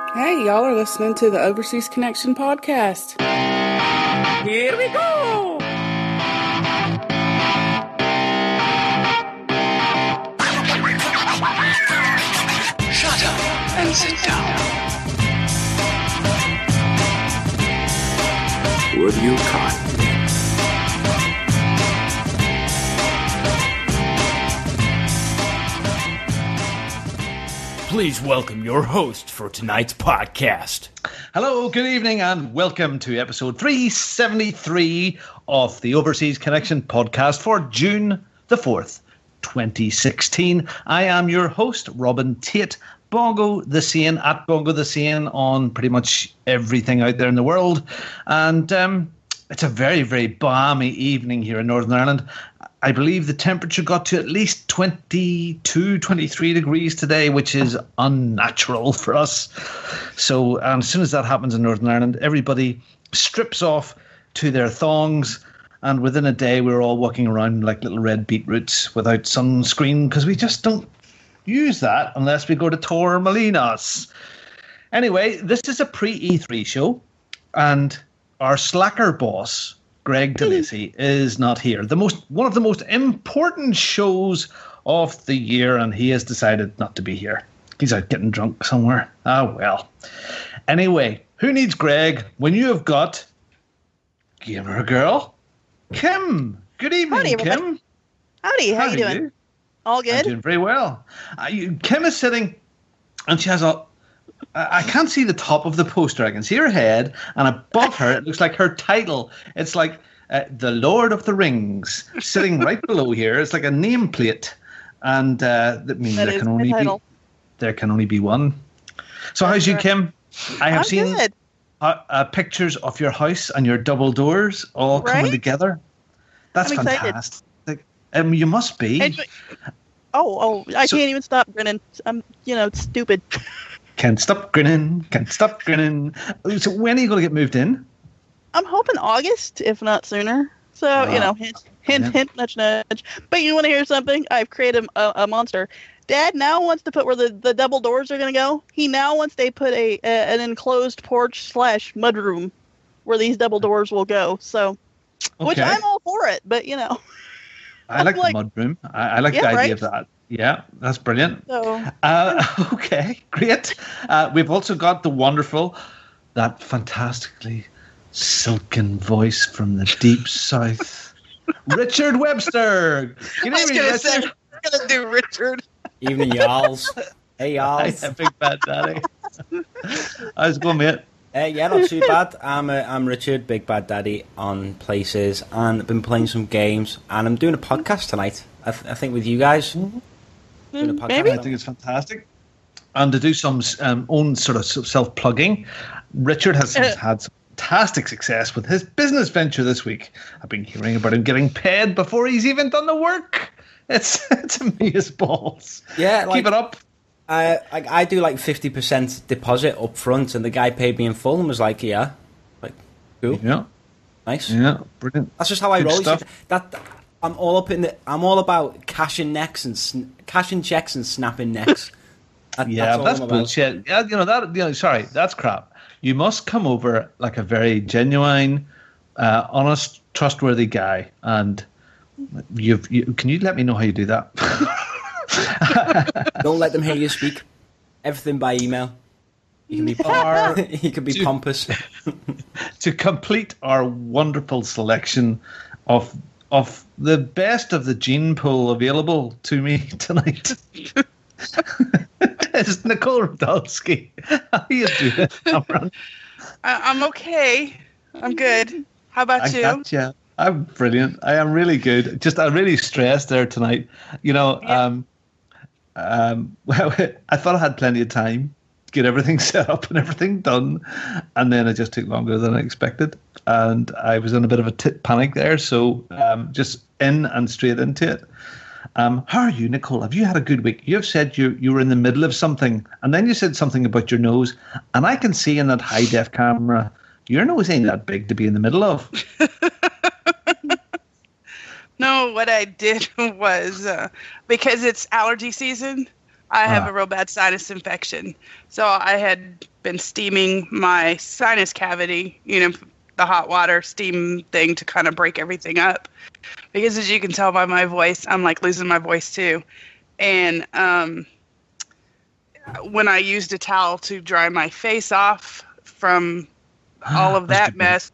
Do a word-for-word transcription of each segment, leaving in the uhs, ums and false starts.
Hey, y'all are listening to the Overseas Connection podcast. Here we go! Shut up and sit down. Would you kindly? Please welcome your host for tonight's podcast. Hello, good evening, and welcome to episode three seventy-three of the Overseas Connection podcast for June the fourth, twenty sixteen. I am your host, Robin Tate, Bongo the Sane, at Bongo the Sane on pretty much everything out there in the world. And um, it's a very, very balmy evening here in Northern Ireland. I believe the temperature got to at least twenty-two, twenty-three degrees today, which is unnatural for us. So um, as soon as that happens in Northern Ireland, everybody strips off to their thongs. And within a day, we're all walking around like little red beetroots without sunscreen because we just don't use that unless we go to Torremolinos. Anyway, this is a pre-E three show. And our slacker boss, Greg DeLacy, is not here. The most one of the most important shows of the year, and he has decided not to be here. He's out getting drunk somewhere. Ah, well. Anyway, who needs Greg when you have got Gamer Girl Kim? Good evening, Howdy, everybody. Kim. Howdy, how, How you are doing? you? All good? I'm doing very well. Uh, you, Kim is sitting, and she has a. I can't see the top of the poster. I can see her head, and above her, it looks like her title. It's like uh, the Lord of the Rings, sitting right below here. It's like a nameplate, and uh, that means That there is can my only be title. there can only be one. So, how's you, right. Kim? I have I'm seen good. uh, uh, pictures of your house and your double doors all coming Right? together. That's I'm excited. fantastic. Um, you must be. And- oh, oh, I So- can't even stop grinning. I'm, you know, it's stupid. Can't stop grinning. Can't stop grinning. So, when are you going to get moved in? I'm hoping August, if not sooner. So, Wow. you know, hint, hint, Yeah. hint, nudge, nudge. But you want to hear something? I've created a, a monster. Dad now wants to put where the, the double doors are going to go. He now wants to put a, a an enclosed porch slash mudroom where these double doors will go. So, which Okay. I'm all for it, but, you know. I like, like- the mudroom. I, I like Yeah, the idea right? of that. Yeah, that's brilliant. So, Uh, okay, great. Uh, we've also got the wonderful, that fantastically silken voice from the deep south, Richard Webster. Good I was evening, going to say, Richard. we're going to do Richard. Evening, y'alls. Hey, y'alls. Hi, Big Bad Daddy. How's it going, mate? Uh, yeah, not too bad. I'm uh, I'm Richard, Big Bad Daddy on places, and I've been playing some games, and I'm doing a podcast tonight. I, th- I think with you guys. Doing a podcast. Maybe. I think it's fantastic. And to do some um, own sort of self-plugging, Richard has Uh. had some fantastic success with his business venture this week. I've been hearing about him getting paid before he's even done the work. It's it's amazeballs. balls. Yeah, like, Keep it up. I, I I do like fifty percent deposit up front, and the guy paid me in full and was like, "Yeah, like, cool, Yeah, nice." yeah, brilliant. That's just how I Good roll. stuff. That I'm all up in the. I'm all about cashing necks and sn- cashing checks and snapping necks. That- Yeah, all that's I'm about. bullshit. Yeah, you know that. You know, sorry, that's crap. You must come over like a very genuine, uh, honest, trustworthy guy, and you've. You, can you let me know how you do that? Don't let them hear you speak. Everything by email. You can be par. You can be Dude. pompous. To complete our wonderful selection of of the best of the gene pool available to me tonight. It's Nicole Radulski. How you doing, Cameron? I- I'm okay. I'm good. How about I you? got you. I'm brilliant. I am really good. Just I'm really stressed there tonight. You know, Yeah. um, um, well, I thought I had plenty of time to get everything set up and everything done, and then it just took longer than I expected, and I was in a bit of a t- panic there. So um, just in and straight into it. Um, how are you, Nicole? Have you had a good week? You've said you you were in the middle of something, and then you said something about your nose, and I can see in that high def camera your nose ain't that big to be in the middle of. No, what I did was uh, because it's allergy season, I have Ah. a real bad sinus infection. So I had been steaming my sinus cavity, you know, the hot water steam thing to kind of break everything up. Because as you can tell by my voice, I'm like losing my voice too. And um, when I used a towel to dry my face off from all of that mess,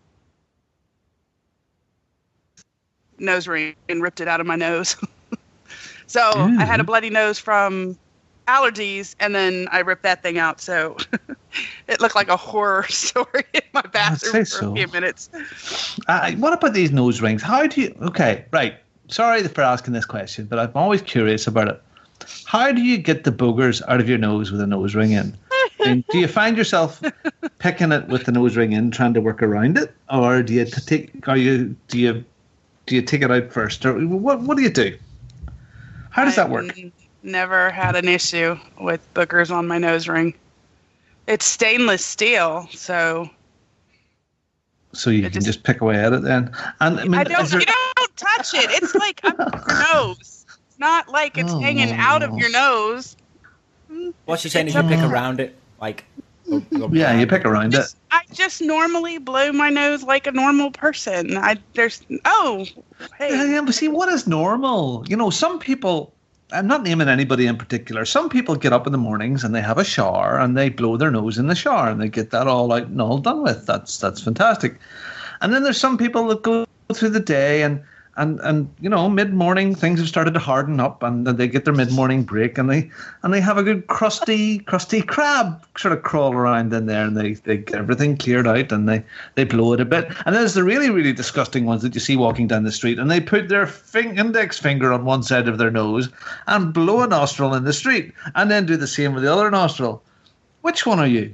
nose ring and ripped it out of my nose. So I had a bloody nose from allergies, and then I ripped that thing out. So it looked like a horror story in my bathroom for so. a few minutes. Uh, what about these nose rings? How do you... Okay, right. Sorry for asking this question, but I'm always curious about it. How do you get the boogers out of your nose with a nose ring in? And do you find yourself picking it with the nose ring in, trying to work around it, or do you take? Are you do you do you take it out first, or what? What do you do? How does that work? I never had an issue with boogers on my nose ring. It's stainless steel, so So you it can just- just pick away at it then. And I mean, I don't. is there- You don't touch it. It's like under your nose. It's not like it's Oh. hanging out of your nose. What she's saying is you pick around it, like. go- go yeah, around you pick around it. Just, I just normally blow my nose like a normal person. I there's oh hey. Yeah, but see, what is normal? You know, some people, I'm not naming anybody in particular, some people get up in the mornings and they have a shower and they blow their nose in the shower and they get that all out and all done with. That's that's fantastic. And then there's some people that go through the day and, and, and you know, mid-morning things have started to harden up and then they get their mid-morning break and they and they have a good crusty, crusty crab sort of crawl around in there and they, they get everything cleared out and they, they blow it a bit. And then there's the really, really disgusting ones that you see walking down the street and they put their fing- index finger on one side of their nose and blow a nostril in the street and then do the same with the other nostril. Which one are you?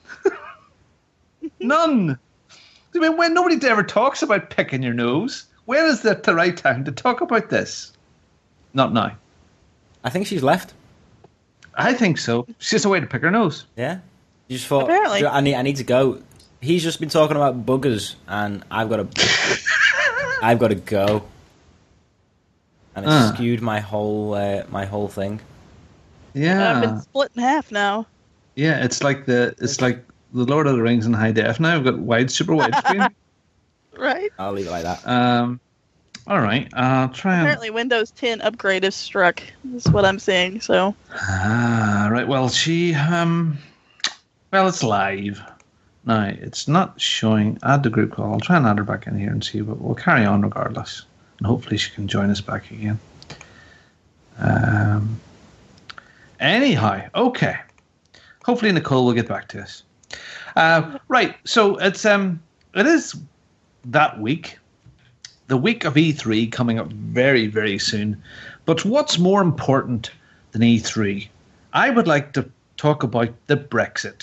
None. I mean, when nobody ever talks about picking your nose, when is the, the right time to talk about this? Not now. I think she's left. I think so. It's just a way to pick her nose. Yeah. You just thought, Apparently. I need, I need to go. He's just been talking about buggers, and I've got to, I've got to go. And it Uh. skewed my whole, uh, my whole thing. I've Yeah, been split in half now. yeah. It's like the it's like the Lord of the Rings in high def now. I've got wide, super wide screen. Right. I'll leave it like that. Um, all right. I'll try and. Apparently, Windows ten upgrade is struck. Is what I'm seeing. So Ah, right. Well, she um, well, it's live now. It's not showing. Add the group call. I'll try and add her back in here and see, but we'll carry on regardless, and hopefully she can join us back again. Um. Anyhow, okay. Hopefully Nicole will get back to us. Uh, right. So it's um, it is that week, the week of E three coming up very, very soon. But what's more important than E three? I would like to talk about the Brexit.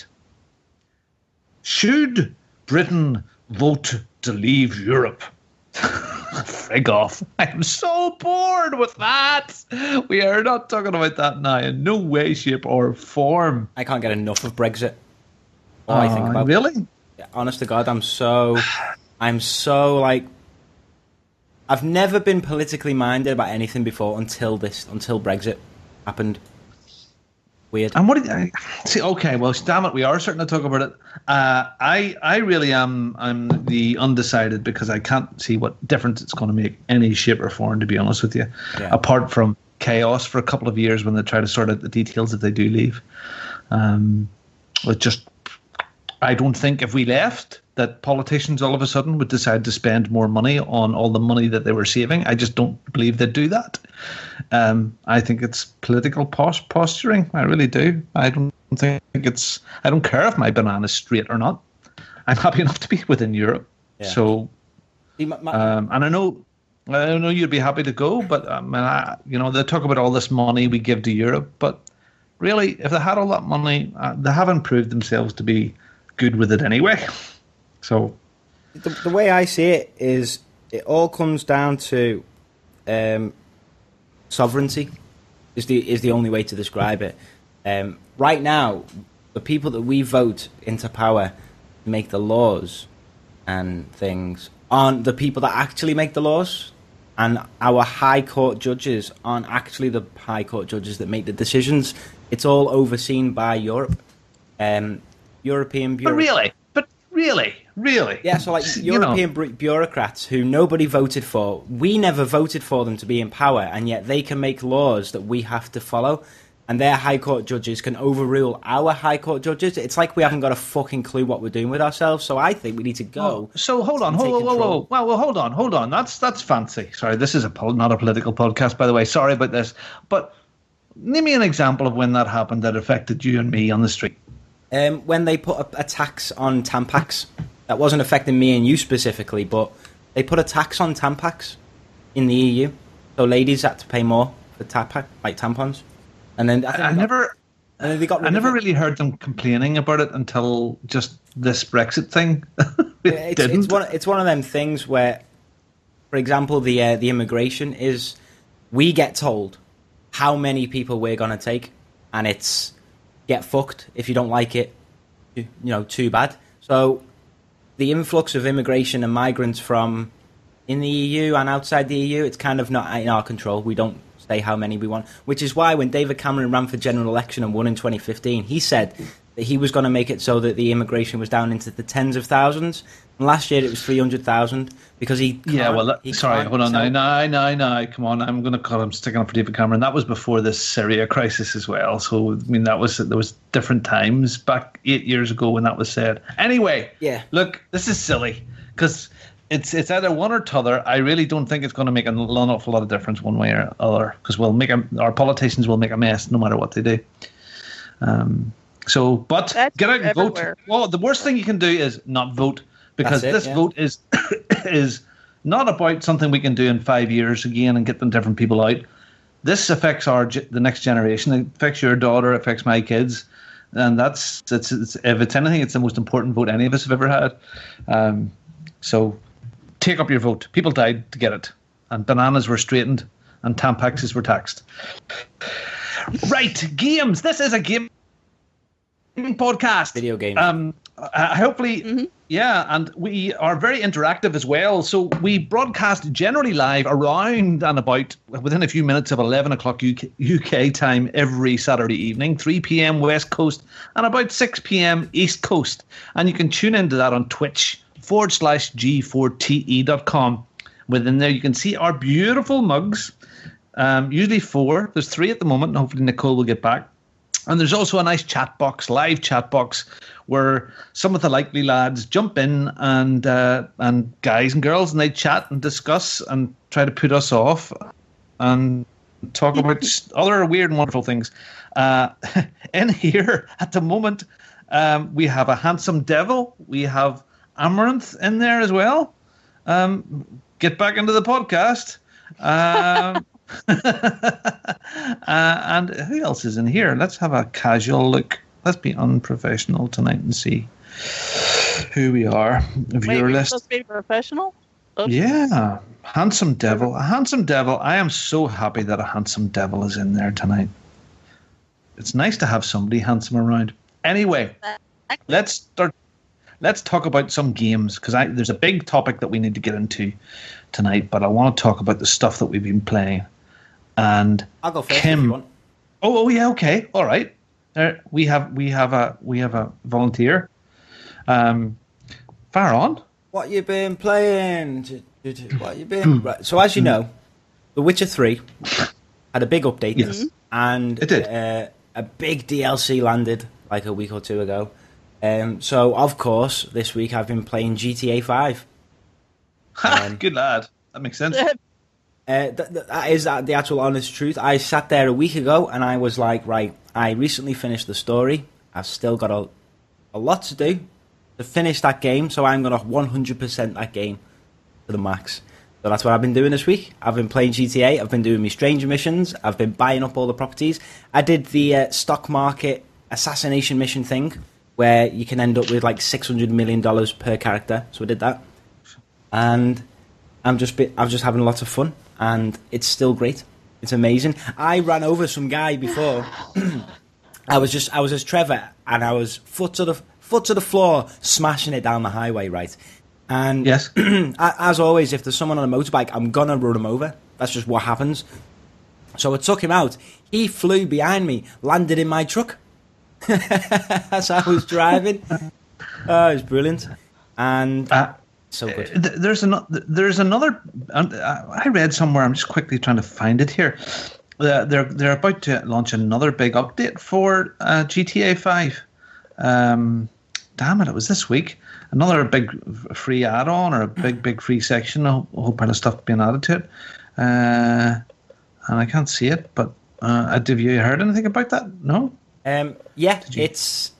Should Britain vote to leave Europe? Frig off. I am so bored with that. We are not talking about that now in no way, shape, or form. I can't get enough of Brexit. All I think Uh, about. Really? Honest to God, I'm so, I'm so like. I've never been politically minded about anything before until this, until Brexit happened. Weird. And what did I see? Okay, well, damn it, we are starting to talk about it. Uh, I, I really am. I'm the undecided because I can't see what difference it's going to make any shape or form. To be honest with you, Yeah. apart from chaos for a couple of years when they try to sort out the details if they do leave. Um, it just, I don't think if we left that politicians all of a sudden would decide to spend more money on all the money that they were saving. I just don't believe they'd do that. Um, I think it's political pos- posturing. I really do. I don't think it's. I don't care if my banana's straight or not. I'm happy enough to be within Europe. Yeah. So, See, my- my- um, and I know, I know you'd be happy to go, but um, and I, you know, they talk about all this money we give to Europe, but really, if they had all that money, uh, they haven't proved themselves to be good with it anyway. So, the, the way I see it is, it all comes down to um, sovereignty. Is the is the only way to describe it. Um, right now, the people that we vote into power make the laws and things aren't the people that actually make the laws, And our high court judges aren't actually the high court judges that make the decisions. It's all overseen by Europe. Um, European But bureaucrats. really, but really, really. Yeah, so like You European know. bu- bureaucrats who nobody voted for, we never voted for them to be in power, and yet they can make laws that we have to follow. And their high court judges can overrule our high court judges. It's like we haven't got a fucking clue what we're doing with ourselves. So I think we need to go. Oh, so hold on, and take hold, whoa, whoa, control. whoa, well, well, hold on, hold on. That's that's fancy. Sorry, this is a pol- not a political podcast, by the way. Sorry about this, but name me an example of when that happened that affected you and me on the street. Um, when they put a, a tax on Tampax, that wasn't affecting me and you specifically, but they put a tax on Tampax in the E U, so ladies had to pay more for Tampax, like tampons. And then I, think I they got- never, and then they got. I rid never of it. really heard them complaining about it until just this Brexit thing. it It's, didn't. it's one. It's one of them things where, for example, the uh, the immigration is, we get told how many people we're gonna take, and it's get fucked if you don't like it. You, you know, too bad. So, the influx of immigration and migrants from in the E U and outside the E U, it's kind of not in our control. We don't say how many we want, which is why when David Cameron ran for general election and won in twenty fifteen, he said that he was going to make it so that the immigration was down into the tens of thousands. And last year it was three hundred thousand because he can't, Yeah, well, that, he sorry, can't hold on. sell- No, no, no, no. Come on. I'm going to call him sticking up for David Cameron. That was before the Syria crisis as well. So, I mean, that was there was different times back eight years ago when that was said. Anyway, Yeah. look, this is silly because it's it's either one or t'other. I really don't think it's going to make an awful lot of difference one way or other because we'll make a, our politicians will make a mess no matter what they do. Um. So, but That's get out and everywhere. vote. Well, the worst thing you can do is not vote because That's it, this yeah. vote is is not about something we can do in five years again and get them different people out. This affects our ge- the next generation. It affects your daughter. It affects my kids, and that's it's, it's if it's anything, it's the most important vote any of us have ever had. Um, so, take up your vote. People died to get it, and bananas were straightened, and Tampaxes were taxed. Right, games. This is a game podcast. Video games. Um, uh, hopefully, yeah, and we are very interactive as well. So we broadcast generally live around and about within a few minutes of eleven o'clock U K, U K time every Saturday evening, three p.m. West Coast and about six p.m. East Coast. And you can tune into that on Twitch forward slash G four T E dot com. Within there, you can see our beautiful mugs. Um, usually four. There's three at the moment, and hopefully Nicole will get back. And there's also a nice chat box, live chat box, where some of the likely lads jump in and uh, and guys and girls, and they chat and discuss and try to put us off and talk about s- other weird and wonderful things. Uh, in here at the moment, um, we have a handsome devil. We have Amaranth in there as well. Um, get back into the podcast. Um, uh, and who else is in here? Let's have a casual look. Let's be unprofessional tonight and see who we are. Wait, Viewer you're list. supposed to be professional? Oops. Yeah, handsome devil. A handsome devil. I am so happy that a handsome devil is in there tonight. It's nice to have somebody handsome around. Anyway, let's start. Let's talk about some games because there's a big topic that we need to get into tonight. But I want to talk about the stuff that we've been playing. And I'll go first Kim. if you want. Oh, oh yeah, okay, all right. Uh, we have we have a we have a volunteer. Um, fire on. What you been playing? What you been? Right. So as you know, The Witcher three had a big update. Yes. And It did. Uh, a big D L C landed like a week or two ago. Um, so of course, this week I've been playing G T A five. Um, Good lad. That makes sense. Uh, th- th- that is uh, the actual honest truth. I sat there a week ago and I was like, right, I recently finished the story. I've still got a, a lot to do to finish that game, so I'm going to one hundred percent that game to the max. So that's what I've been doing this week. I've been playing G T A, I've been doing my Stranger missions, I've been buying up all the properties. I did the uh, stock market assassination mission thing, where you can end up with like six hundred million dollars per character, so I did that. And I'm just bit, I'm just having lots of fun, and it's still great. It's amazing. I ran over some guy before. I was just I was as Trevor, and I was foot to the foot to the floor, smashing it down the highway. Right, And Yes. as always, if there's someone on a motorbike, I'm gonna run him over. That's just what happens. So I took him out. He flew behind me, landed in my truck. As I was driving. Oh, it was brilliant. And Uh, so good. th- there's another. There's another. um, I read somewhere. I'm just quickly trying to find it here. Uh, they're they're about to launch another big update for uh, G T A five. Um, damn it! It was this week. Another big free add-on or a big big free section. A whole, a whole pile of stuff being added to it. Uh, and I can't see it. But uh, have you heard anything about that? No. Um, yeah, you- it's.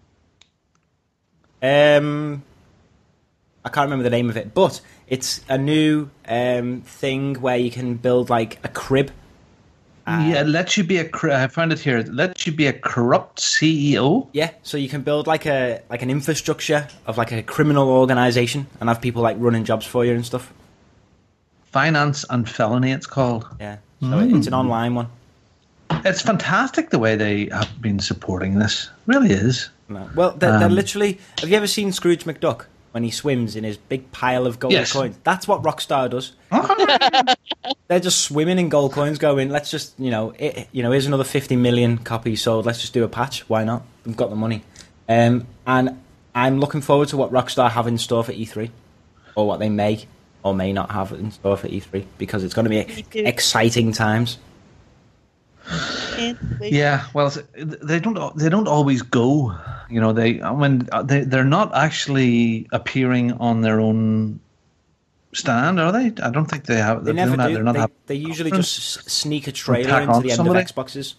Um, I can't remember the name of it, but it's a new um, thing where you can build like a crib. yeah, it lets you be a. cor- I found it here. It lets you be a corrupt C E O. Yeah, so you can build like a like an infrastructure of like a criminal organization and have people like running jobs for you and stuff. Finance and felony, it's called. Yeah, so it's an online one. It's fantastic the way they have been supporting this. Really is. No. Well, they're, they're Um, literally. Have you ever seen Scrooge McDuck when he swims in his big pile of gold Yes. coins? That's what Rockstar does. They're just swimming in gold coins, going, "Let's just, you know, it, you know, here's another fifty million copies sold. Let's just do a patch. Why not? We've got the money." Um, and I'm looking forward to what Rockstar have in store for E three, or what they may or may not have in store for E three, because it's going to be Me too. exciting times. Can't wait. Yeah, well, it's- they don't. They don't always go. You know, they when they they're not actually appearing on their own stand, are they? I don't think they have. They they're never not, do. They're not They, have- they usually just s- sneak a trailer tack into on the end somebody. of Xboxes.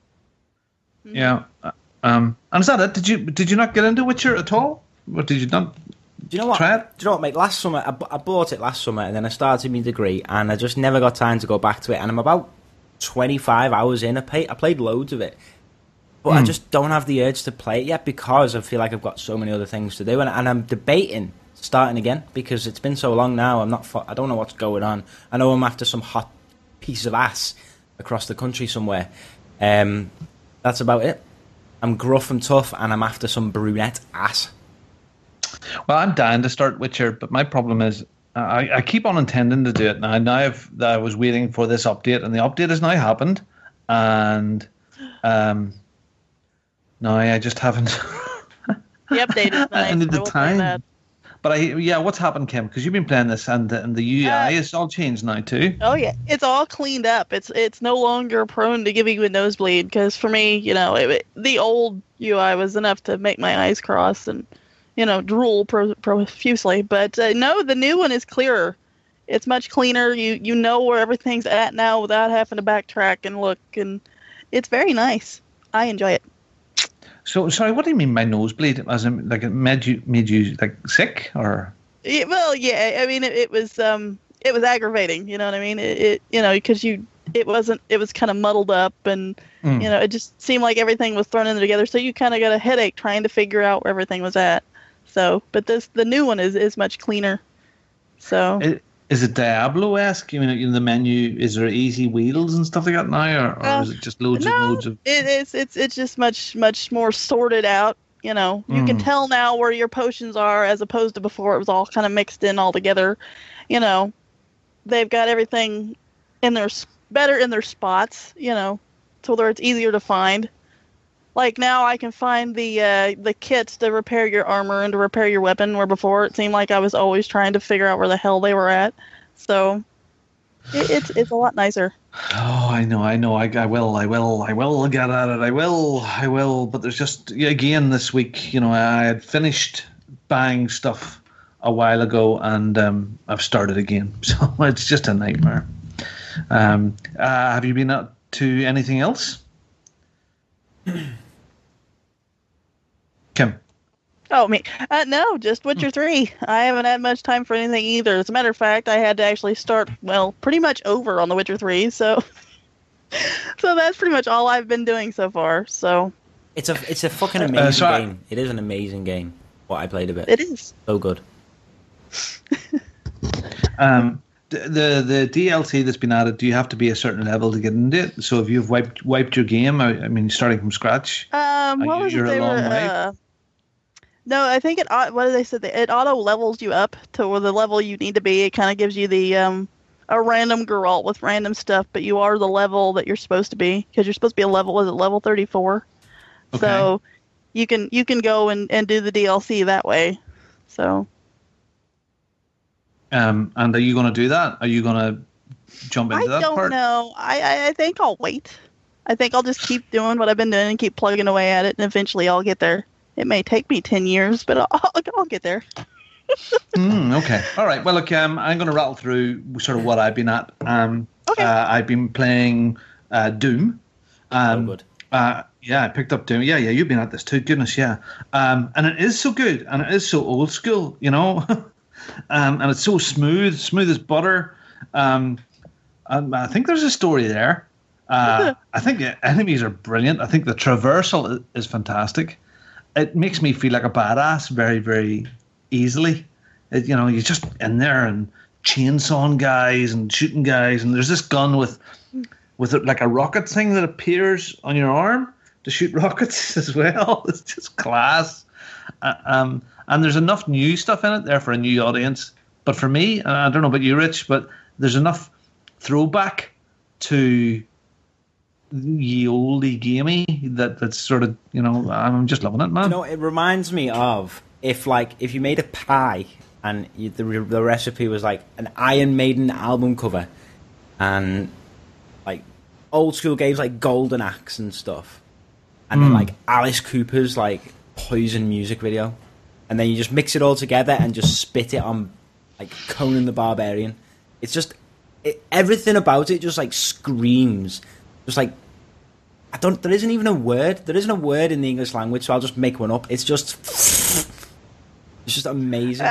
Yeah. Um. And is that it? Did you did you not get into Witcher at all? Or did you not? Do you know what? Try it? Do you know what, mate? Last summer, I, bu- I bought it last summer, and then I started my degree, and I just never got time to go back to it. And I'm about twenty-five hours in. I, pay, I played loads of it, but I just don't have the urge to play it yet because I feel like I've got so many other things to do, and, and I'm debating starting again because it's been so long now. I'm not. fu- I don't know what's going on. I know I'm after some hot piece of ass across the country somewhere. Um, that's about it. I'm gruff and tough, and I'm after some brunette ass. Well, I'm dying to start Witcher, but my problem is I, I keep on intending to do it now. Now I've, I was waiting for this update, and the update has now happened, and um, now I just haven't. The update is nice. I need the will say time. that. But I, yeah, what's happened, Kim? Because you've been playing this, and the, and the U I Uh, is all changed now too. Oh yeah, it's all cleaned up. It's it's no longer prone to giving you a nosebleed. Because for me, you know, it, it- the old U I was enough to make my eyes cross and, you know, drool pro- profusely. But uh, no, the new one is clearer. It's much cleaner. You you know where everything's at now without having to backtrack and look, and it's very nice. I enjoy it. So, sorry, what do you mean by nosebleed? As in, like, it made you made you like sick, or Yeah, well, yeah. I mean, it, it was um, it was aggravating. You know what I mean? It, it you know, because you, it wasn't. It was kind of muddled up, and Mm. you know, it just seemed like everything was thrown in together. So you kind of got a headache trying to figure out where everything was at. So, but this the new one is is much cleaner. So I- is it Diablo-esque? You mean, in the menu, is there easy wheels and stuff like that now, or, or Uh, is it just loads no, and loads of? it, it's it's it's just much much more sorted out. You know, you can Mm. tell now where your potions are as opposed to before it was all kind of mixed in all together. You know, they've got everything in their s- better in their spots. You know, so where it's easier to find. Like now, I can find the uh, the kits to repair your armor and to repair your weapon. Where before it seemed like I was always trying to figure out where the hell they were at. So it, it's it's a lot nicer. Oh, I know, I know. I, I will, I will, I will get at it. I will, I will. But there's just again this week, you know, I had finished buying stuff a while ago, and um, I've started again. So it's just a nightmare. Um, uh, have you been up to anything else, Kim? Oh, me? Uh, no, just Witcher three. I haven't had much time for anything either. As a matter of fact, I had to actually start, well, pretty much over on The Witcher three, so so that's pretty much all I've been doing so far. So It's a it's a fucking amazing Uh, so I- game. It is an amazing game. What I played of it, it is. so good. Um, the, the the D L C that's been added. Do you have to be a certain level to get into it? So if you've wiped wiped your game, I, I mean, starting from scratch. Um, Uh, what you- was it you're a they were? long way. Uh, No, I think it. au- What did they say? It auto levels you up to where the level you need to be. It kind of gives you the um a random Geralt with random stuff, but you are the level that you're supposed to be because you're supposed to be a level. Was it level thirty-four? Okay. So you can you can go and, and do the D L C that way. So Um, and are you going to do that? Are you going to jump into I that don't part? know. I, I I think I'll wait. I think I'll just keep doing what I've been doing and keep plugging away at it, and eventually I'll get there. It may take me ten years, but I'll, I'll, I'll get there. Mm, okay. All right. Well, look, um, I'm going to rattle through sort of what I've been at. Um, Okay. uh, I've been playing uh, Doom. Um, Oh, good. Uh, yeah, I picked up Doom. Yeah, yeah, you've been at this too. Goodness, yeah. Um, and it is so good, and it is so old school, you know. um, and it's so smooth, smooth as butter. Um, and I think there's a story there. Uh, I think the enemies are brilliant. I think the traversal i- is fantastic. It makes me feel like a badass very, very easily. It, you know, you're just in there and chainsawing guys and shooting guys, and there's this gun with with it like a rocket thing that appears on your arm to shoot rockets as well. It's just class. Uh, um, and there's enough new stuff in it there for a new audience. But for me, I don't know about you, Rich, but there's enough throwback to ye oldie gamey that that's sort of, you know, I'm just loving it, man. You know, it reminds me of if, like, if you made a pie and you, the the recipe was like an Iron Maiden album cover, and like old school games like Golden Axe and stuff, and then like Alice Cooper's like Poison music video, and then you just mix it all together and just spit it on like Conan the Barbarian. It's just it, everything about it just like screams, just like. I don't. There isn't even a word. There isn't a word in the English language, so I'll just make one up. It's just, it's just amazing.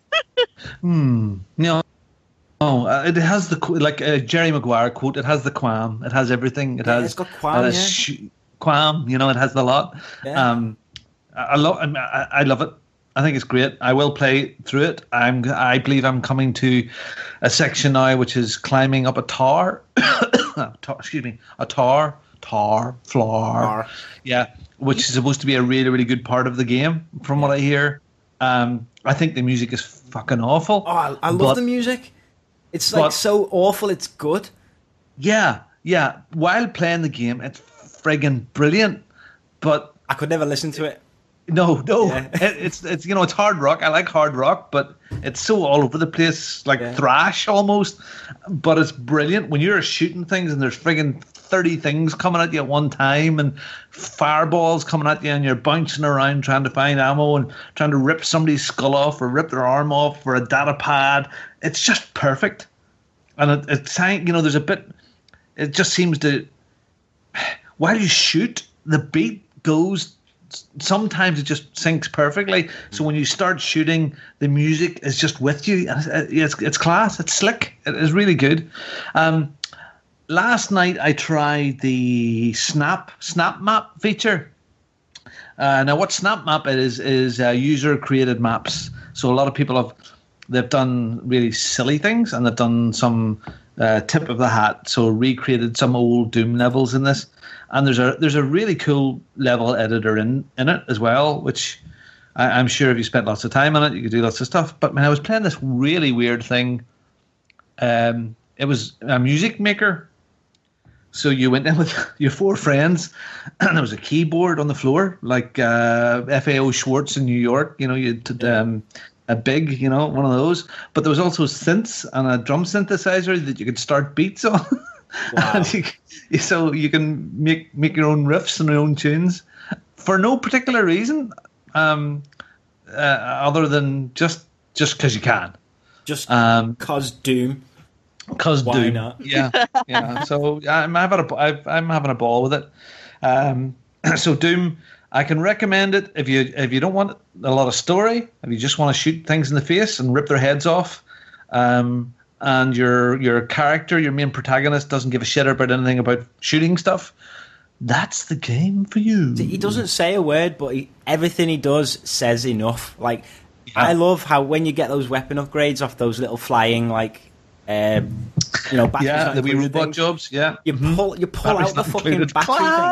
Hmm. No. Oh, uh, it has the qu- like uh, Jerry Maguire quote. It has the qualm. It has everything. It Yeah, has. it's got qualm, it has yeah. sh- qualm. You know, it has the lot. Yeah. Um, I, I love. I, I love it. I think it's great. I will play through it. I'm. I believe I'm coming to a section now, which is climbing up a tower. tar, excuse me, a tower. Tar, floor, Tar. yeah, which is supposed to be a really, really good part of the game, from what I hear. Um, I think the music is fucking awful. Oh, I, I love but- the music. It's like but- so awful. It's good. Yeah, yeah. While playing the game, it's friggin' brilliant. But I could never listen to it. no, no, Yeah. it, it's it's you know it's hard rock. I like hard rock, but it's so all over the place, like Yeah. thrash almost. But it's brilliant when you're shooting things and there's friggin' thirty things coming at you at one time and fireballs coming at you and you're bouncing around trying to find ammo and trying to rip somebody's skull off or rip their arm off for a data pad. It's just perfect. And it, it's you know there's a bit. It just seems to while you shoot, the beat goes. Sometimes it just syncs perfectly. So when you start shooting, the music is just with you. And It's, it's, it's class. It's slick. It is really good. Um, last night I tried the Snap Snap Map feature. Uh, now what Snap Map is is uh, user created maps. So a lot of people have they've done really silly things and they've done some uh, tip of the hat. So recreated some old Doom levels in this. And there's a there's a really cool level editor in, in it as well, which I, I'm sure if you spent lots of time on it, you could do lots of stuff. But when I was playing this really weird thing, um, it was a music maker. So you went in with your four friends, and there was a keyboard on the floor, like uh, F A O Schwartz in New York. You know, you had um, a big, you know, one of those. But there was also synths and a drum synthesizer that you could start beats on. Wow. And you, so you can make make your own riffs and your own tunes for no particular reason, um, uh, other than just just because you can. Just Um, cause Doom. Because Why Doom, not? yeah, yeah. So I'm having a I've, I'm having a ball with it. Um, so Doom, I can recommend it if you if you don't want a lot of story, if you just want to shoot things in the face and rip their heads off. Um, and your your character, your main protagonist, doesn't give a shit about anything about shooting stuff, that's the game for you. He doesn't say a word, but he, everything he does says enough. Like, I love how when you get those weapon upgrades off those little flying, like, um, you know, batteries Yeah, not the wee included robot things, jobs, yeah. You pull, you pull Batteries out the not fucking included. battery Class! thing,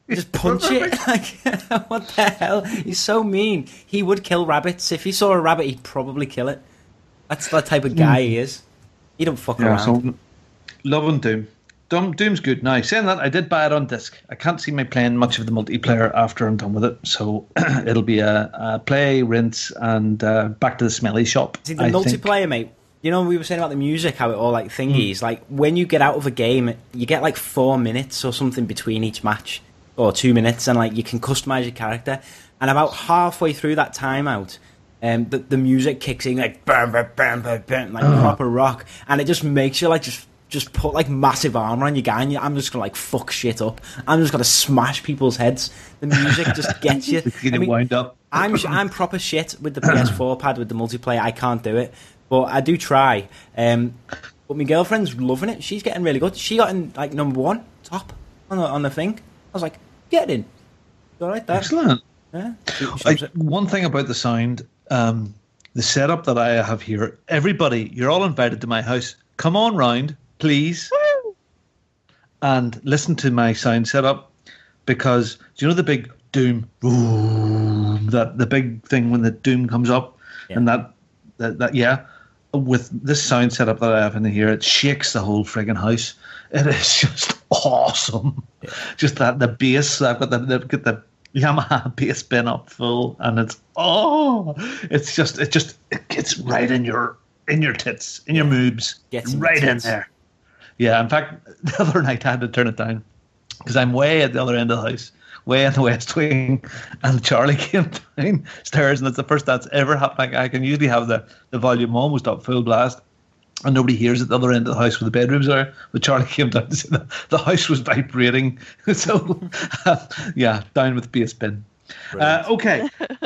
Just punch it. Like, what the hell? He's so mean. He would kill rabbits. If he saw a rabbit, he'd probably kill it. That's the type of guy mm. he is. He don't fuck yeah, around. So, loving Doom. Doom. Doom's good. Now, saying that, I did buy it on disc. I can't see me playing much of the multiplayer after I'm done with it. So it'll be a, a play, rinse, and uh, back to the smelly shop. See, the I multiplayer, think. mate. You know, we were saying about the music, how it all like thingies. Mm. Like when you get out of a game, you get like four minutes or something between each match, or two minutes, and like you can customize your character. And about halfway through that timeout, um, the the music kicks in like bam, bam, bam, bam, bam, like uh. proper rock, and it just makes you like just just put like massive armor on your guy. And you, I'm just gonna like fuck shit up. I'm just gonna smash people's heads. The music just gets you. I mean, wind up. I'm I'm proper shit with the P S four pad with the multiplayer. I can't do it. But I do try. Um, but my girlfriend's loving it. She's getting really good. She got in like number one top on the on the thing. I was like, get in. All right, there. Excellent. Yeah. I, one thing about the sound, um, the setup that I have here. Everybody, you're all invited to my house. Come on round, please, Woo! and listen to my sound setup. Because do you know the big Doom? Boom, that the big thing when the Doom comes up, yeah. and that that that yeah. With this sound setup that I have in here, it shakes the whole friggin' house. It is just awesome. Yeah. Just that the bass, I've got the, the got the Yamaha bass bin up full, and it's oh, it's just it just it gets right in your in your tits, in your moobs, gets right in there. Yeah, in fact, the other night I had to turn it down because I'm way at the other end of the house, way in the West Wing, and Charlie came downstairs, and it's the first that's ever happened. I can usually have the, the volume almost up full blast, and nobody hears at the other end of the house where the bedrooms are. But Charlie came down and said the, the house was vibrating. So, uh, yeah, down with bass bin. Uh, okay.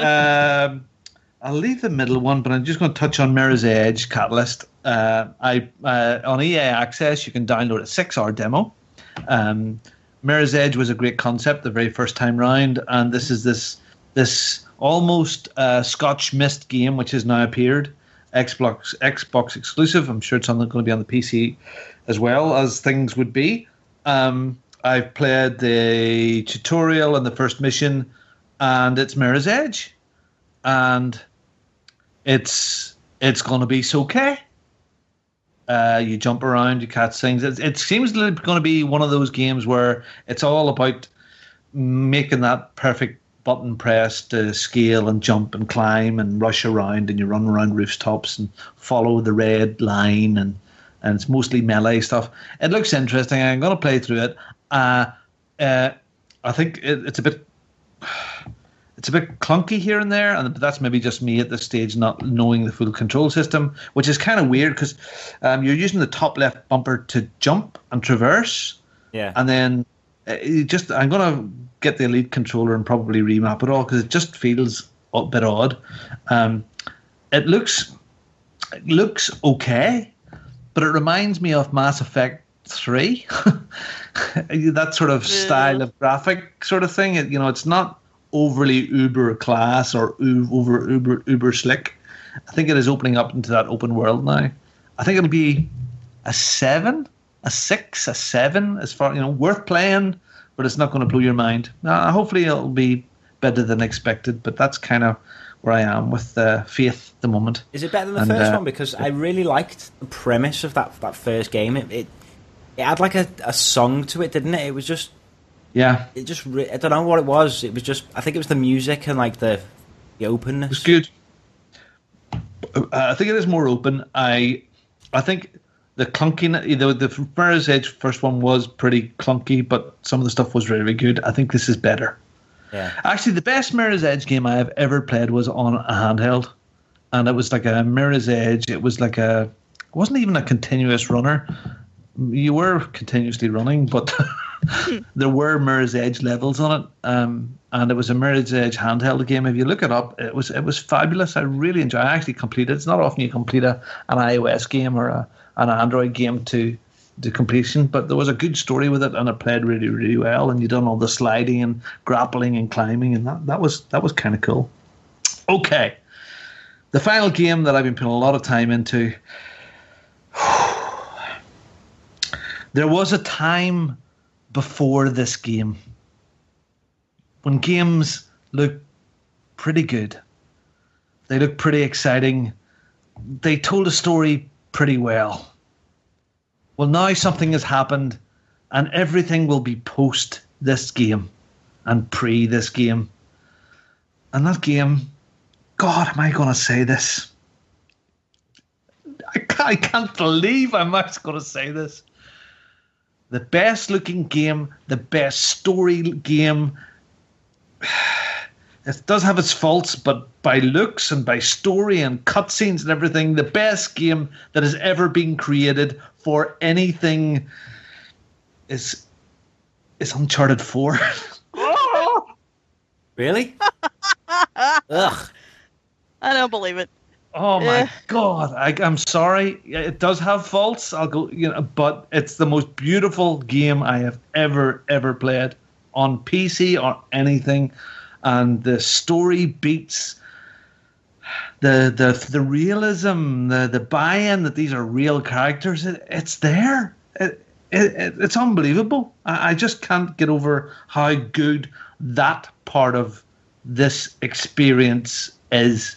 um, I'll leave the middle one, but I'm just going to touch on Mirror's Edge Catalyst. Uh, I uh, on E A Access, you can download a six-hour demo. Um, Mirror's Edge was a great concept the very first time round, and this is this this almost uh, Scotch Mist game which has now appeared, Xbox Xbox exclusive. I'm sure it's on, going to be on the P C as well as things would be. Um, I've played the tutorial and the first mission, and it's Mirror's Edge, and it's it's going to be okay. Uh, you jump around, you catch things. It, it seems going to be one of those games where it's all about making that perfect button press to scale and jump and climb and rush around, and you run around rooftops and follow the red line, and, and it's mostly melee stuff. It looks interesting. I'm going to play through it. Uh, uh, I think it, it's a bit... It's a bit clunky here and there, and that's maybe just me at this stage not knowing the full control system, which is kind of weird because um, you're using the top left bumper to jump and traverse. Yeah. And then uh, you just I'm going to get the Elite controller and probably remap it all because it just feels a bit odd. Um, it looks it looks okay, but it reminds me of Mass Effect three. That sort of yeah. style of graphic sort of thing. It, you know, it's not overly uber class or over uber uber slick. I think it is opening up into that open world now. I think it'll be a seven, a six, a seven as far, you know, worth playing, but it's not going to blow your mind. Uh, hopefully it'll be better than expected, but that's kind of where I am with uh, Faith at the moment. Is it better than the and, first uh, one? Because I really liked the premise of that that first game. It it, it had like a, a song to it, didn't it? It was just Yeah, it just re- I don't know what it was. It was just I think it was the music and like the the openness. It's good. Uh, I think it is more open. I I think the clunkiness, you know, the Mirror's Edge first one was pretty clunky, but some of the stuff was really good. I think this is better. Yeah. Actually, the best Mirror's Edge game I have ever played was on a handheld, and it was like a Mirror's Edge. It was like a it wasn't even a continuous runner. You were continuously running, but there were Mirror's Edge levels on it, um, and it was a Mirror's Edge handheld game. If you look it up, it was it was fabulous. I really enjoyed it. I actually completed it. It's not often you complete a, an iOS game or a, an Android game to to completion, but there was a good story with it, and it played really, really well. And you done all the sliding and grappling and climbing, and that, that was that was kind of cool. Okay, the final game that I've been putting a lot of time into. There was a time before this game when games look pretty good, they look pretty exciting, they told a story pretty well. Well, now something has happened, and everything will be post this game and pre this game. And that game, God, am I going to say this? I can't, I can't believe I'm actually going to say this. The best looking game, the best story game. It does have its faults, but by looks and by story and cutscenes and everything, the best game that has ever been created for anything is is Uncharted four. Really? Ugh. I don't believe it. Oh my Eh. God! I, I'm sorry. It does have faults. I'll go, you know, but it's the most beautiful game I have ever ever played on P C or anything, and the story beats the the the realism, the the buy-in that these are real characters. It, it's there. It, it, it's unbelievable. I, I just can't get over how good that part of this experience is.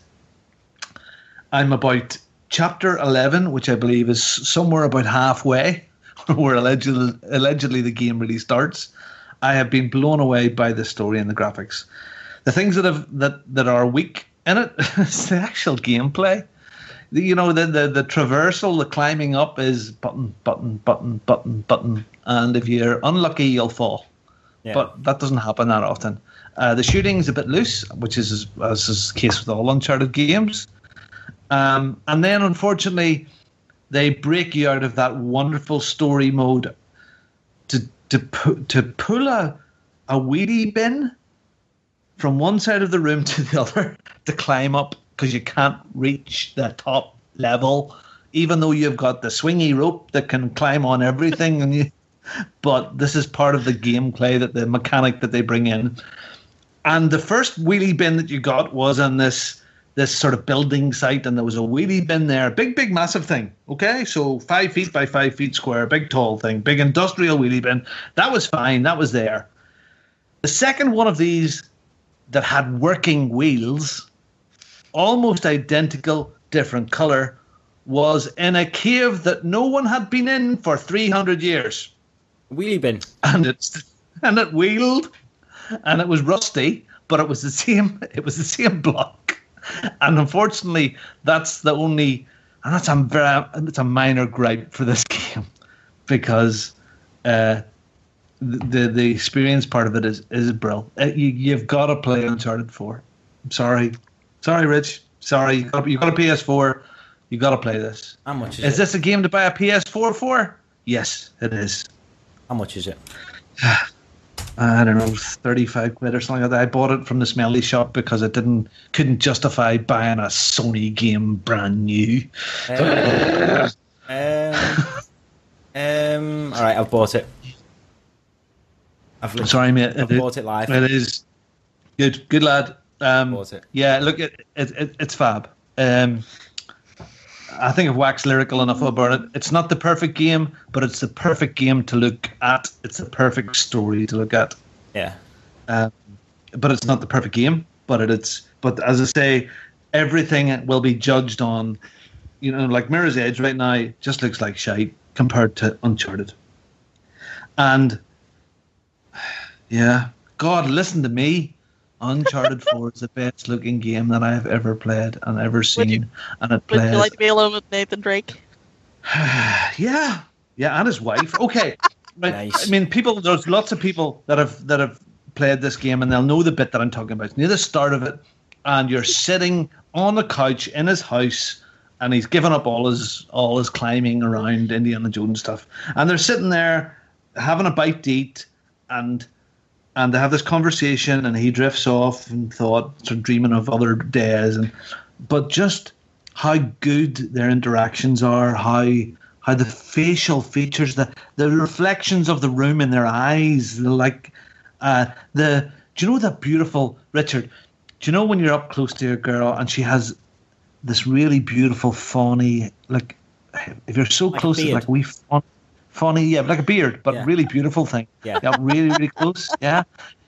I'm about chapter eleven, which I believe is somewhere about halfway, where allegedly, allegedly the game really starts. I have been blown away by the story and the graphics. The things that have that, that are weak in it is the actual gameplay. The, you know, the, the the traversal, the climbing up is button, button, button, button, button, and if you're unlucky, you'll fall. Yeah. But that doesn't happen that often. Uh, the shooting's a bit loose, which is as is the case with all Uncharted games. Um, and then, unfortunately, they break you out of that wonderful story mode to to pu- to pull a a wheelie bin from one side of the room to the other to climb up because you can't reach the top level, even though you've got the swingy rope that can climb on everything. and you, But this is part of the gameplay, that the mechanic that they bring in. And the first wheelie bin that you got was on this this sort of building site, and there was a wheelie bin there, big, big, massive thing. Okay, so five feet by five feet square, big, tall thing, big industrial wheelie bin. That was fine. That was there. The second one of these that had working wheels, almost identical, different color, was in a cave that no one had been in for three hundred years. Wheelie bin. And it's and it wheeled, and it was rusty, but it was the same. It was the same block. And unfortunately, that's the only, and that's a very, it's a minor gripe for this game, because uh, the, the the experience part of it is is brilliant. Uh, you, you've got to play Uncharted four. I'm sorry, sorry, Rich. Sorry, you got you got a P S four. You got to play this. How much is, is it? this a game to buy a P S four for? Yes, it is. How much is it? I don't know, thirty-five quid or something like that. I bought it from the smelly shop because I didn't couldn't justify buying a Sony game brand new. Um, um, um, all right, I've bought it. I've I'm sorry, mate. I've it, bought it live. It is good, good lad. Um, bought it. Yeah, look, it, it, it it's fab. Um, I think I've waxed lyrical enough about it. It's not the perfect game, but it's the perfect game to look at. It's the perfect story to look at. Yeah. Uh, but it's not the perfect game. But it, it's but as I say, everything will be judged on. You know, like Mirror's Edge right now just looks like shite compared to Uncharted. And yeah, God, listen to me. Uncharted four is the best looking game that I have ever played and ever seen. you- and it Would plays. you like to be alone with Nathan Drake? Yeah, yeah, and his wife. Okay, right. Nice. I mean, people. There's lots of people that have that have played this game, and they'll know the bit that I'm talking about. Near the start of it, and you're sitting on the couch in his house, and he's given up all his all his climbing around Indiana Jones stuff, and they're sitting there having a bite to eat, and and they have this conversation, and he drifts off and thought, sort of dreaming of other days, and but just how good their interactions are, how how the facial features, the the reflections of the room in their eyes, the, like uh, the do you know that beautiful Richard? Do you know when you're up close to a girl and she has this really beautiful fawny, like if you're so Like a close, it's beard. like a wee fawn, fawny, yeah, like a beard, but Yeah. really beautiful thing. Yeah. Yeah, really, really close. Yeah.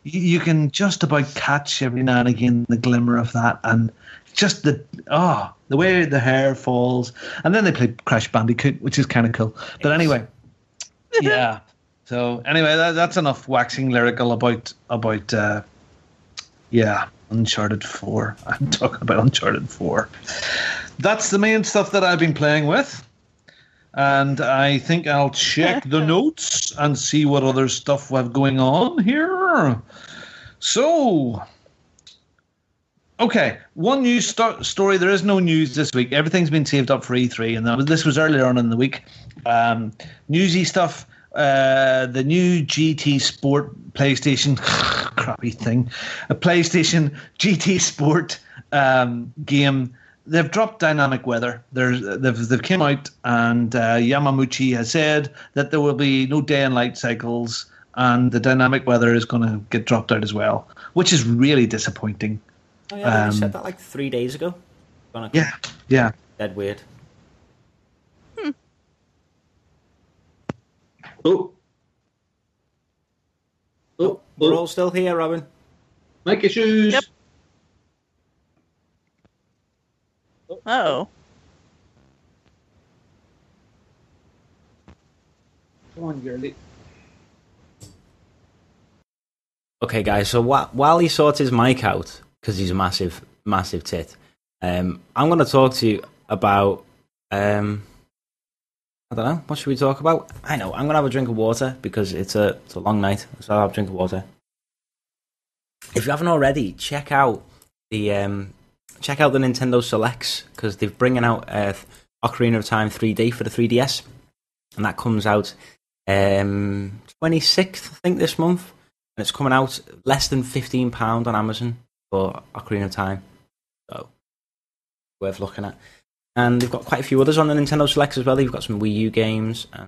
you, you can just about catch every now and again the glimmer of that, and just the oh, the way the hair falls, and then they play Crash Bandicoot, which is kind of cool. But anyway, yeah. So anyway, that, that's enough waxing lyrical about about uh, yeah, Uncharted four. I'm talking about Uncharted four. That's the main stuff that I've been playing with, and I think I'll check the notes and see what other stuff we have going on here. So, okay, one news st- story. There is no news this week. Everything's been saved up for E three, and that was, this was earlier on in the week. Um, newsy stuff. Uh, the new G T Sport PlayStation crappy thing, a PlayStation G T Sport um, game. They've dropped dynamic weather. There's they've they've came out, and uh, Yamamuchi has said that there will be no day and night cycles, and the dynamic weather is going to get dropped out as well, which is really disappointing. Oh yeah, um, you said that like three days ago. Gonna Yeah, yeah. Dead weird. Oh. Oh, We're all still here, Robin. mic issues. Yep. Oh. Come on, girlie. Okay, guys. So wh- while he sorts his mic out, because he's a massive, massive tit, um, I'm going to talk to you about. Um, I don't know. What should we talk about? I know. I'm going to have a drink of water because it's a it's a long night, so I'll have a drink of water. If you haven't already, check out the um, check out the Nintendo Selects, because they're bringing out uh, Ocarina of Time three D for the three D S, and that comes out um, twenty-sixth, I think, this month, and it's coming out less than fifteen pounds on Amazon for Ocarina of Time, so worth looking at. And they've got quite a few others on the Nintendo Selects as well. They've got some Wii U games and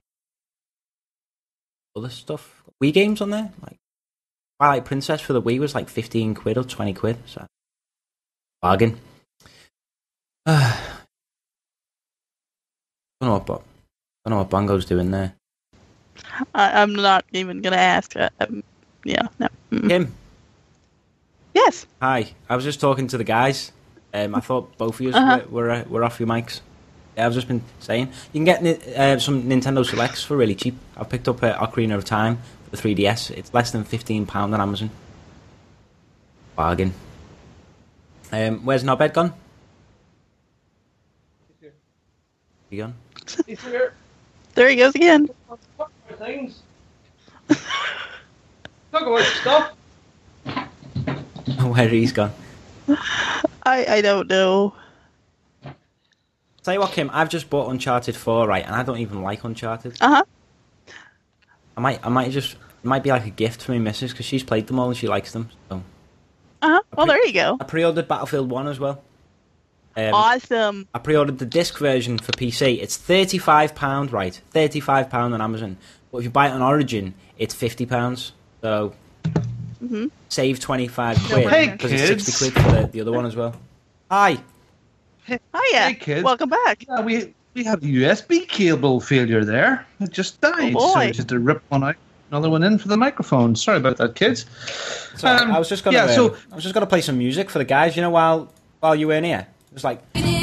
other stuff. Wii games on there, like Twilight Princess for the Wii was like fifteen quid or twenty quid, so bargain. Uh, I don't know what, I don't know what Bongo's doing there. I, I'm not even gonna ask. Uh, um, yeah, no. Mm. Kim, Yes. hi. I was just talking to the guys. Um, I thought both of you Uh-huh. were were, uh, were off your mics. Yeah, I've just been saying you can get uh, some Nintendo Selects for really cheap. I picked up uh, Ocarina of Time for the three D S. It's less than fifteen pounds on Amazon. Bargain. Um, where's Nobed gone? He gone? He's here. There he goes again. Talk about things. Talk about stuff. Where he's gone? I I don't know. Tell you what, Kim, I've just bought Uncharted four, right, and I don't even like Uncharted. Uh huh. I might, I might just, it might be like a gift for me missus, because she's played them all and she likes them. So Uh huh. Well, there you go. I pre-ordered Battlefield one as well. Um, Awesome. I pre-ordered the disc version for P C. It's thirty-five pounds, right? thirty-five pounds on Amazon. But if you buy it on Origin, it's fifty pounds. So Mm-hmm. save twenty-five No quid. Hey, Because it's kids. sixty quid for the, the other one as well. Hi. Hiya. Hey, kids. Welcome back. Yeah, we we have a U S B cable failure there. It just died. Oh, boy. So just to rip one out, another one in for the microphone. Sorry about that, kids. So Um, I was just gonna, yeah, um, so- I was just gonna play some music for the guys. You know, while while you weren't here, it was like.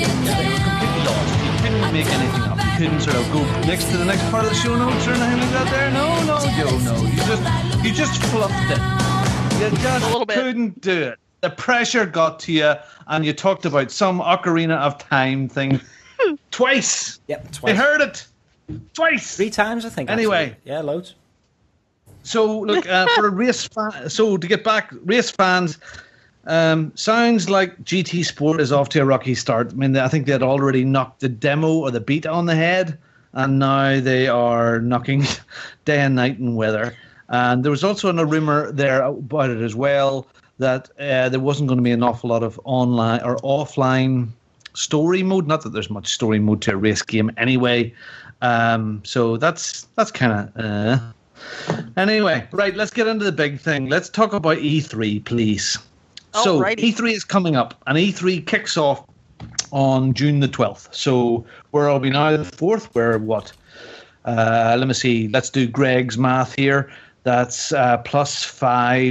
You couldn't make anything up. You couldn't sort of go next to the next part of the show notes or anything like that there. No, no, Joe, no. You just you just fluffed it. You just A little bit. couldn't do it. The pressure got to you, and you talked about some Ocarina of Time thing twice. Yep, They twice. heard it twice. Three times, I think. Anyway. actually. Yeah, loads. So look, uh, for a race fan, so to get back, race fans, um, sounds like G T Sport is off to a rocky start. I mean, I think they had already knocked the demo or the beta on the head, and now they are knocking day and night in weather. And there was also a rumor there about it as well that uh, there wasn't going to be an awful lot of online or offline story mode. Not that there's much story mode to a race game anyway. Um, so that's that's kind of. Uh, Anyway, right, let's get into the big thing. Let's talk about E three, please. So, Alrighty. E three is coming up, and E three kicks off on June the twelfth. So, where are we now? The fourth? We're what? Uh, let me see. Let's do Greg's math here. That's uh, plus five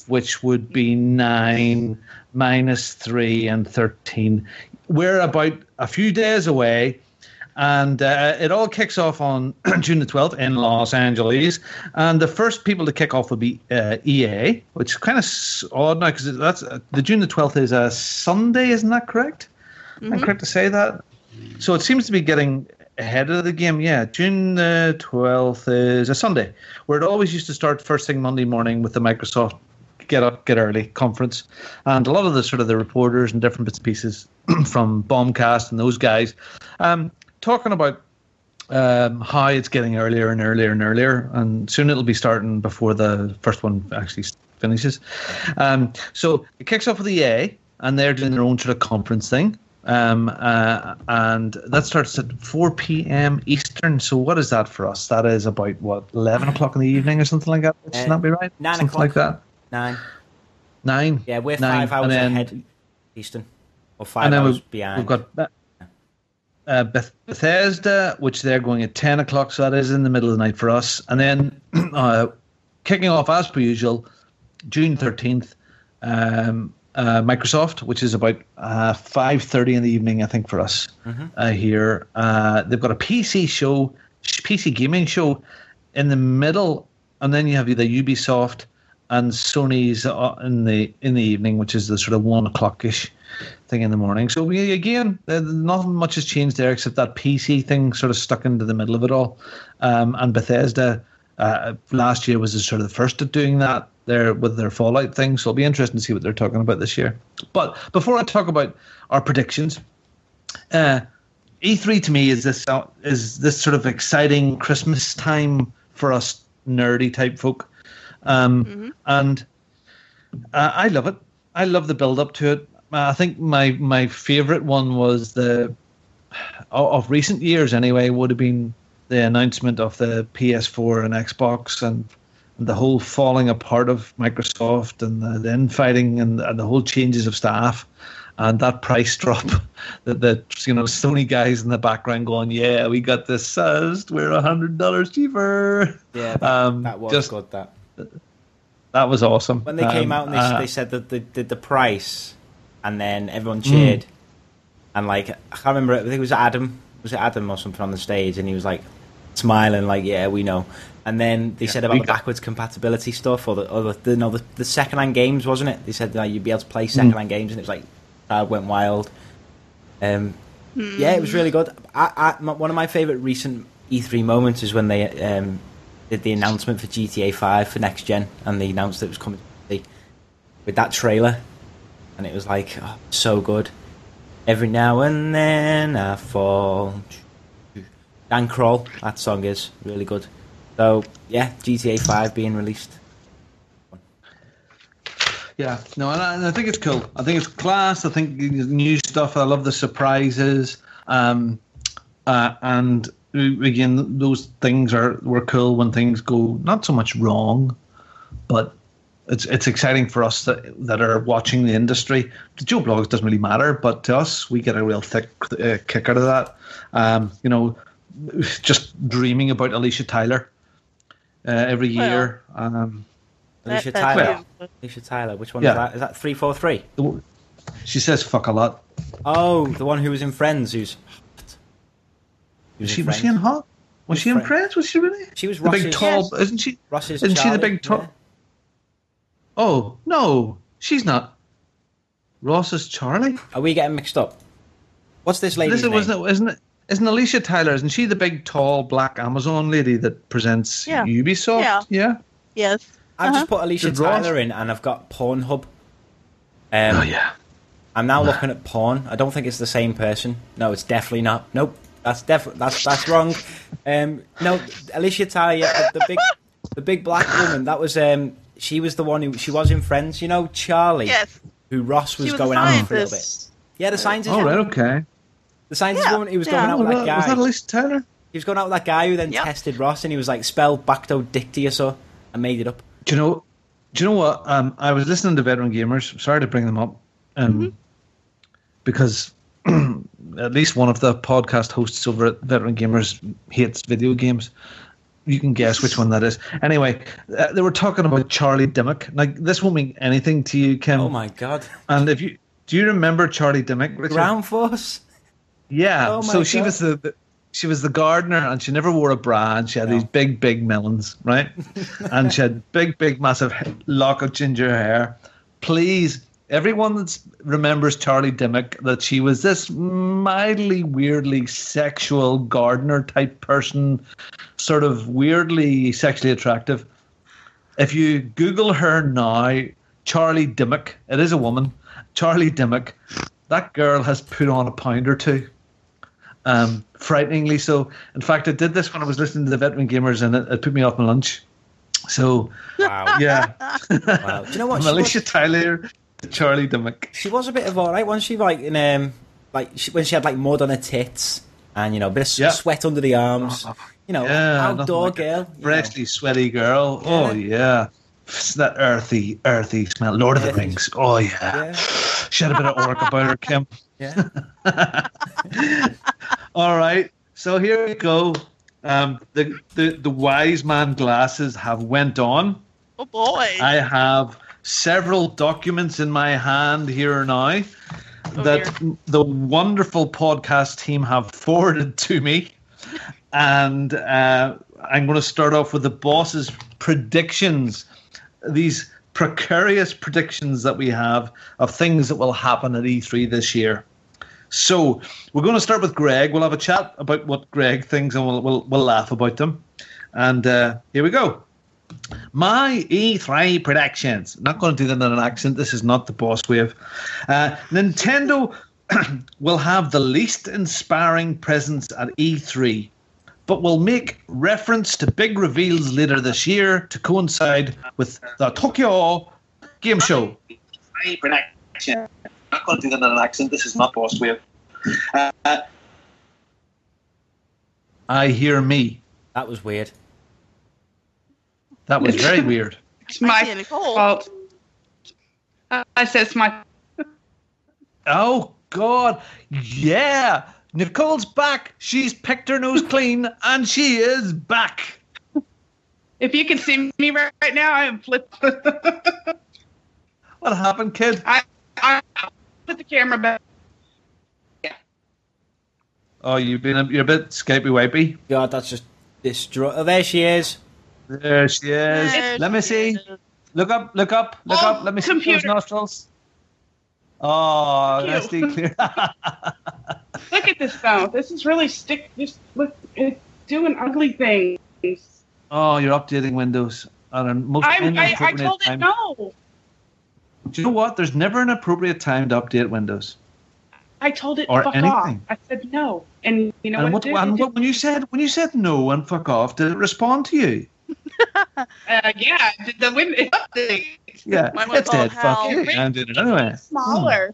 which would be nine minus three and thirteen. We're about a few days away, and uh, it all kicks off on June the twelfth in Los Angeles. And the first people to kick off will be uh, E A, which is kind of odd now because that's uh, the June the twelfth is a Sunday, isn't that correct? Mm-hmm. Am I correct to say that? So it seems to be getting ahead of the game. Yeah, June the twelfth is a Sunday, where it always used to start first thing Monday morning with the Microsoft Get Up, Get Early conference. And a lot of the sort of the reporters and different bits and pieces from Bombcast and those guys um, talking about um, how it's getting earlier and earlier and earlier. And soon it'll be starting before the first one actually finishes. Um, so it kicks off with E A, and they're doing their own sort of conference thing. Um, uh, and that starts at four p.m. Eastern. So what is that for us? That is about, what, eleven o'clock in the evening or something like that? Should Uh, that be right? nine something o'clock. like that. Nine. Nine. Yeah, we're Nine. five hours And then- ahead, Eastern, or five And then hours we've, behind. we've got Be- uh, Beth- Bethesda, which they're going at ten o'clock, so that is in the middle of the night for us. And then uh, kicking off, as per usual, June thirteenth, um, uh, Microsoft, which is about uh, five thirty in the evening, I think, for us Mm-hmm. uh, here. Uh, they've got a P C show, P C gaming show in the middle, and then you have the Ubisoft and Sony's uh, in the in the evening, which is the sort of one o'clock ish thing in the morning. So we, again, uh, nothing much has changed there except that P C thing sort of stuck into the middle of it all. Um, and Bethesda uh, last year was the sort of the first at doing that there with their Fallout thing. So it'll be interesting to see what they're talking about this year. But before I talk about our predictions, uh, E three to me is this uh, is this sort of exciting Christmas time for us nerdy type folk. Um, Mm-hmm. And uh, I love it. I love the build up to it. I think my my favorite one was the of recent years anyway would have been the announcement of the P S four and Xbox and the whole falling apart of Microsoft and the, the infighting and, and the whole changes of staff and that price drop. That the you know Sony guys in the background going, yeah, we got this suzzed. We're a hundred dollars cheaper. Yeah, that, Um, that was just- good. That That was awesome. when they came Um, out and they, uh, they said that they did the price, and then everyone cheered, and like I can't remember. I think it was Adam. Was it Adam or something on the stage? And he was like smiling, like, "Yeah, we know." And then they said about we the got- backwards compatibility stuff, or the or the, the no the, the second-hand games, wasn't it? They said that you'd be able to play second-hand games, and it was like I went wild. Um, yeah, it was really good. I, I, my, one of my favourite recent E three moments is when they um, did the announcement for G T A five for next gen, and they announced that it was coming to with that trailer, and it was like oh, so good. Every now and then I fall. Dan Kroll, that song is really good. So yeah, G T A five being released. Yeah, no, and I, and I think it's cool. I think it's class. I think there's new stuff. I love the surprises. Um, uh, and again, those things are were cool when things go not so much wrong, but it's it's exciting for us that that are watching the industry. To Joe Blogs doesn't really matter, but to us, we get a real thick uh, kick out of that. Um, you know, just dreaming about Alicia Tyler uh, every Well, year. Um, Alicia That- that's Tyler. you. Alicia Tyler. Which one Yeah. is that? Is that three four three? she says "fuck" a lot. Oh, the one who was in Friends. Who's who Was in she was she Friends. in Hot? Was In she in Friends. Friends? Was she really? She was the big Ross's- tall, Yes. isn't she? Ross's Isn't she the Charlie, big tall? yeah. Oh no, she's not. Ross is Charlie. Are we getting mixed up? What's this lady's This is, name? wasn't it? Isn't it? Isn't Alicia Tyler? Isn't she the big tall black Amazon lady that presents Yeah. Ubisoft? Yeah. Yeah. Yes. I've Uh-huh. just put Alicia Did Ross- Tyler in, and I've got Pornhub. Um, Oh yeah. I'm now looking at porn. I don't think it's the same person. No, it's definitely not. Nope, that's definitely that's that's wrong. Um, no, Alicia Tyler, yeah, the big, the big black woman. That was um, she was the one who she was in Friends. You know, Charlie, Yes. who Ross was She was going a out for a little bit. scientist. Yeah, the scientist. All right. Okay. The scientist Yeah, woman. He was yeah. going out Oh, with that that- guy. was that Alicia Tyler? He was going out with that guy who then Yep. tested Ross, and he was like spelled Bacto Dicty or so. I made it up. Do you know? Do you know what? Um, I was listening to Veteran Gamers. Sorry to bring them up, um, Mm-hmm. because at least one of the podcast hosts over at Veteran Gamers hates video games. you can guess which one that is. Anyway, uh, they were talking about Charlie Dimmock. Like, this won't mean anything to you, Kim. Oh my god! And if you do, you remember Charlie Dimmock? Richard? Ground Force. Yeah. Oh my so she God. was the, the she was the gardener, and she never wore a bra, and she had No. these big, big melons, right? And she had big, big, massive lock of ginger hair. Please, everyone that remembers Charlie Dimmock, that she was this mildly, weirdly sexual gardener type person, sort of weirdly sexually attractive. If you Google her now, Charlie Dimmock, it is a woman, Charlie Dimmock, that girl has put on a pound or two. Um, frighteningly so. In fact, I did this when I was listening to the Veteran Gamers, and it, it put me off my lunch. So, Wow. yeah. Wow. Do you know what? She Alicia was, Tyler, Charlie Dimmock. she was a bit of alright, wasn't she? Like in um, like she, when she had like mud on her tits and you know, a bit of Yeah. sweat under the arms. You know, Yeah, outdoor nothing like girl. it. you know. Freshly sweaty girl. Oh, yeah. It's that earthy, earthy smell. Lord of the Yeah. Rings. Oh, yeah. Yeah. She had a bit of orc about her, Kim. Yeah. All right. So here we go. Um, the, the, the wise man glasses have went on. Oh boy. I have several documents in my hand here now Oh, that the wonderful podcast team have forwarded to me. And uh, I'm going to start off with the boss's predictions. These precarious predictions that we have of things that will happen at E three this year. So we're going to start with Greg. We'll have a chat about what Greg thinks, and we'll we'll, we'll laugh about them. And uh, here we go. My E three predictions. Not going to do that in an accent. This is not the boss wave. Uh, Nintendo will have the least inspiring presence at E three, but will make reference to big reveals later this year to coincide with the Tokyo Game Show. My prediction. Not going to do that in an accent. This is not boss wave. Uh, I hear me. That was weird. That was very weird. It's my see Nicole. fault. Uh, I said it's my. Oh, God. Yeah. Nicole's back. She's picked her nose clean, and she is back. If you can see me right, right now, I am flipped. What happened, kid? I I put the camera back. Oh, you've been a, you're a bit scapey-wipey. God, that's just destroy. Oh, there she is. There she is. There Let me she see. is. Look up, look up, look Oh, up. Let me see those computer. nostrils. Oh, Thank that's you. the clear. Look at this though. This is really stick. Just look, it's doing ugly things. Oh, you're updating Windows at a most I I, I inappropriate told it time. no. Do you know what? There's never an appropriate time to update Windows. I told it Or fuck anything. off. I said no, and you know and what? what, it did? and It what when you said when you said no and fuck off, did it respond to you? Uh, yeah, the, the window update Yeah, Mine was it did. all Fuck hell. you. I did it anyway. smaller.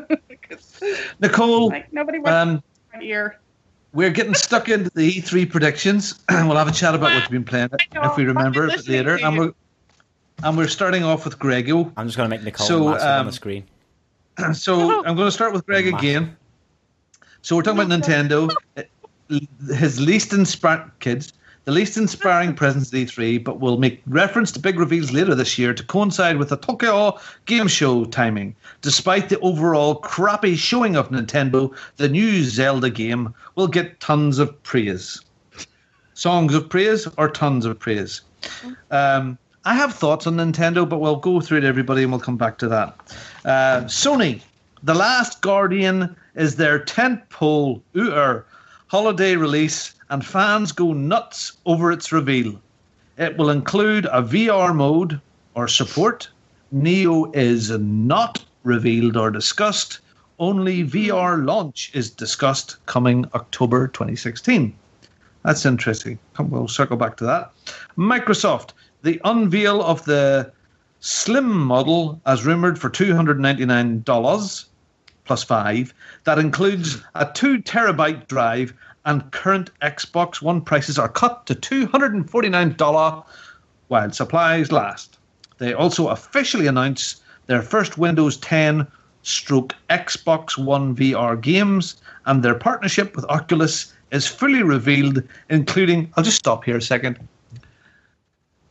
Nicole, Like nobody wants um, my ear. we're getting stuck into the E three predictions. We'll have a chat about what you've been playing know, if we remember I've a been bit later. listening to And you. we're and we're starting off with Grego. I'm just going to make Nicole So, massive on um, the screen. So I'm going to start with Greg Massive. again. So we're talking about Nintendo. His least inspiring kids, the least inspiring presence at E three, but will make reference to big reveals later this year to coincide with the Tokyo Game Show timing. Despite the overall crappy showing of Nintendo, the new Zelda game will get tons of praise. Songs of praise or tons of praise. Um, I have thoughts on Nintendo, but we'll go through it, everybody, and we'll come back to that. Uh, Sony, The Last Guardian is their tentpole ooher holiday release, and fans go nuts over its reveal. It will include a V R mode or support. Neo is not revealed or discussed. Only V R launch is discussed coming October twenty sixteen. That's interesting. Come, we'll circle back to that. Microsoft, the unveil of the Slim model as rumored for two hundred ninety-nine dollars plus five. That includes a two terabyte drive, and current Xbox One prices are cut to two hundred forty-nine dollars while supplies last. They also officially announced their first Windows ten stroke Xbox One V R games, and their partnership with Oculus is fully revealed, including... I'll just stop here a second.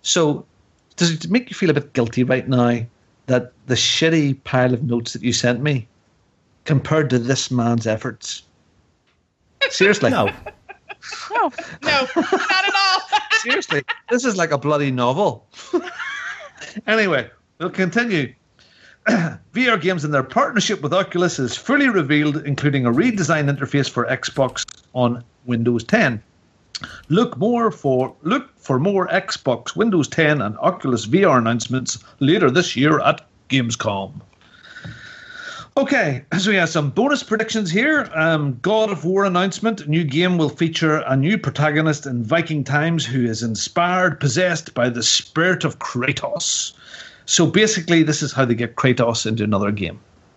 So, does it make you feel a bit guilty right now that the shitty pile of notes that you sent me, compared to this man's efforts? Seriously. No. No. No, not at all. Seriously. This is like a bloody novel. Anyway, we'll continue. V R games and their partnership with Oculus is fully revealed, including a redesigned interface for Xbox on Windows ten. Look more for look for more Xbox, Windows ten, and Oculus V R announcements later this year at Gamescom. Okay, so we have some bonus predictions here. Um, God of War announcement. New game will feature a new protagonist in Viking times who is inspired, possessed by the spirit of Kratos. So basically, this is how they get Kratos into another game.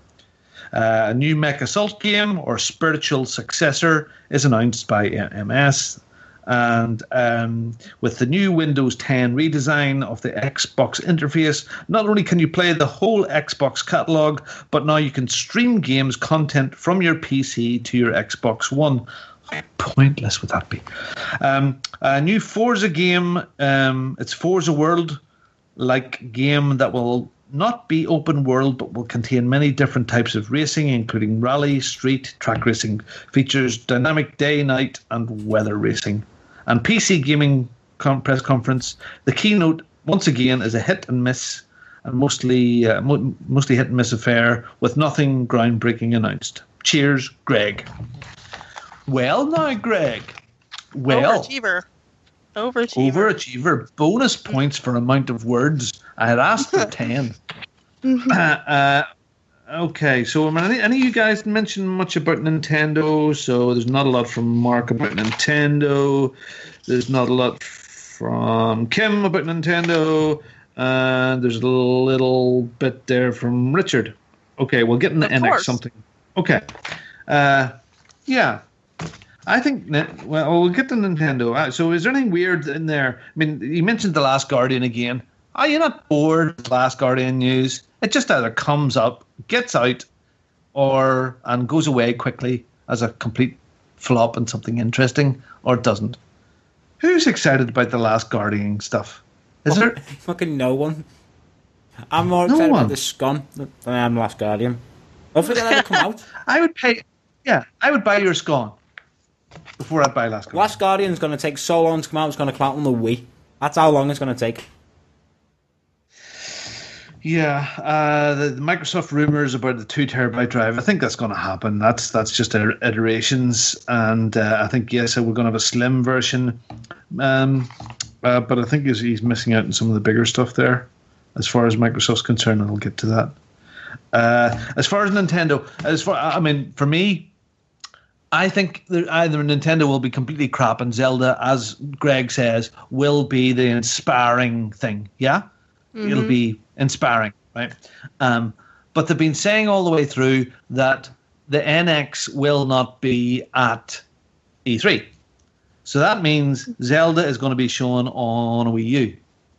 Uh, a new Mech Assault game or spiritual successor is announced by M S. And um, with the new Windows ten redesign of the Xbox interface, not only can you play the whole Xbox catalog, but now you can stream games content from your P C to your Xbox One. How pointless would that be? Um, a new Forza game. Um, it's Forza World-like game that will not be open world, but will contain many different types of racing, including rally, street, track racing features, dynamic day, night, and weather racing. And P C gaming com- press conference. The keynote, once again, is a hit and miss, and mostly uh, mo- mostly hit and miss affair with nothing groundbreaking announced. Cheers, Greg. Well, now, Greg. Well, Overachiever. Overachiever. Overachiever. Bonus points for amount of words. I had asked for ten. uh, uh, okay, so I mean, any, any of you guys mention much about Nintendo? So there's not a lot from Mark about Nintendo. There's not a lot from Kim about Nintendo. And there's a little bit there from Richard. Okay, we'll get in the Of N X course. something. Okay. Uh, yeah. I think, well, we'll get to Nintendo. Uh, So is there anything weird in there? I mean, you mentioned The Last Guardian again. Are you not bored of The Last Guardian news? It just either comes up, gets out, or and goes away quickly as a complete flop and something interesting, or it doesn't. Who's excited about The Last Guardian stuff? Is there? Fucking no one. I'm more No excited one. about this scone than I am Last Guardian. Hopefully they'll ever come out. I would pay. Yeah, I would buy your scone before I'd buy Last Guardian. Last Guardian's going to take so long to come out, it's going to come out on the Wii. That's how long it's going to take. Yeah, uh, the, the Microsoft rumors about the two terabyte drive. I think that's going to happen. That's that's just ir- iterations, and uh, I think yes, we're going to have a slim version. Um, uh, but I think he's, he's missing out on some of the bigger stuff there, as far as Microsoft's concerned. And I'll get to that. Uh, as far as Nintendo, as far I mean, for me, I think that either Nintendo will be completely crap, and Zelda, as Greg says, will be the inspiring thing. Yeah. Mm-hmm. It'll be inspiring, right? Um, but they've been saying all the way through that the N X will not be at E three. So that means Zelda is going to be shown on a Wii U.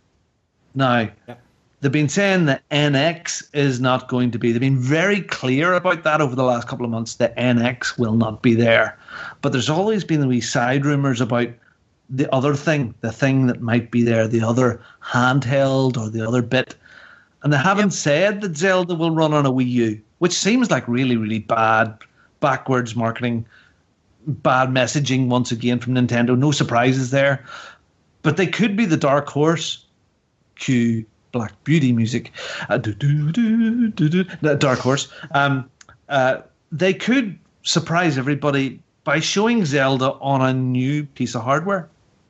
Now, yep. They've been saying the N X is not going to be. They've been very clear about that over the last couple of months. The N X will not be there. But there's always been the wee side rumors about the other thing, the thing that might be there, the other handheld or the other bit. And they haven't yep. said that Zelda will run on a Wii U, which seems like really, really bad, backwards marketing, bad messaging once again from Nintendo. No surprises there. But they could be the dark horse. Cue Black Beauty music. Uh, do, do, do, do, do, the dark horse. Um, uh, they could surprise everybody by showing Zelda on a new piece of hardware.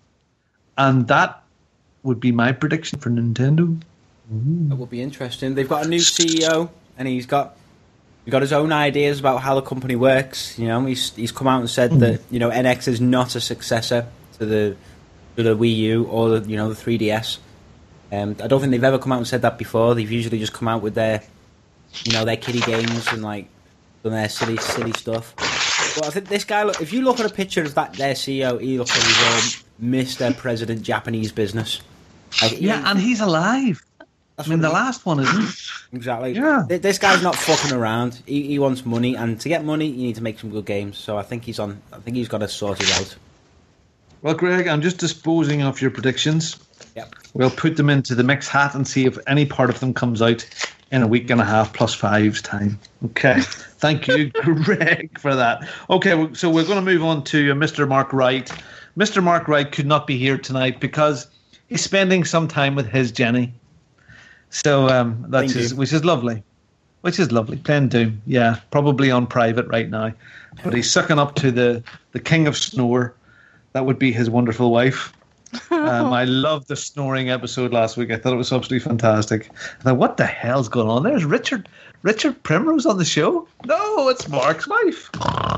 And that would be my prediction for Nintendo. Ooh. That would be interesting. They've got a new C E O, and he's got he's got his own ideas about how the company works. You know, he's he's come out and said mm. that you know N X is not a successor to the to the Wii U or the, you know the three D S. Um, I don't think they've ever come out and said that before. They've usually just come out with their you know their kiddie games and like done their silly silly stuff. But I think this guy, look, if you look at a picture of that their C E O, he looks like he's um, Mister President Japanese business. Like, yeah, he, and he's alive. I mean, the last one isn't. Exactly. Yeah. This guy's not fucking around. He, he wants money, and to get money, you need to make some good games. So I think he's on. I think he's got to sort it out. Well, Greg, I'm just disposing of your predictions. Yep. We'll put them into the mix hat and see if any part of them comes out in a week and a half plus five's time. Okay. Thank you, Greg, for that. Okay, so we're going to move on to Mister Mark Wright. Mister Mark Wright could not be here tonight because he's spending some time with his Jenny. So um, that's his, which is lovely. Which is lovely. Playing Doom. Yeah, probably on private right now. But he's sucking up to the, the king of snore. That would be his wonderful wife. Um, I loved the snoring episode last week. I thought it was absolutely fantastic. I thought, what the hell's going on? There's Richard Richard Primrose on the show? No, it's Mark's wife.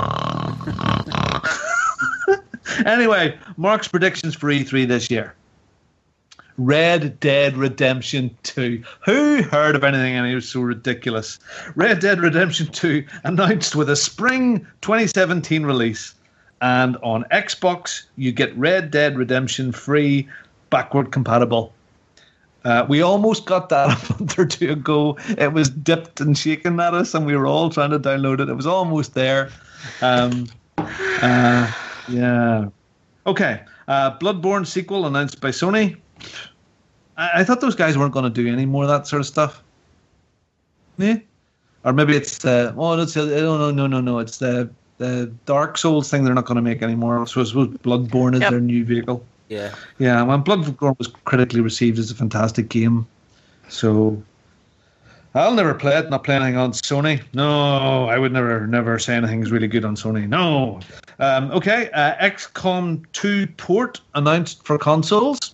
Anyway, Mark's predictions for E three this year. Red Dead Redemption two. Who heard of anything and it was so ridiculous? Red Dead Redemption two announced with a spring twenty seventeen release. And on Xbox, you get Red Dead Redemption free, backward compatible. Uh, we almost got that a month or two ago. It was dipped and shaken at us, and we were all trying to download it. It was almost there. Um, uh, yeah. Okay. Uh, Bloodborne sequel announced by Sony. I, I thought those guys weren't going to do any more of that sort of stuff. Yeah. Or maybe it's uh, oh, it's uh, no, no, no, no, no. It's the the Dark Souls thing. They're not going to make anymore. So I suppose Bloodborne is yep. their new vehicle. Yeah, yeah. Well, Bloodborne was critically received as a fantastic game. So I'll never play it. Not playing anything on Sony. No, I would never, never say anything's really good on Sony. No. Um, okay. Uh, X COM two port announced for consoles.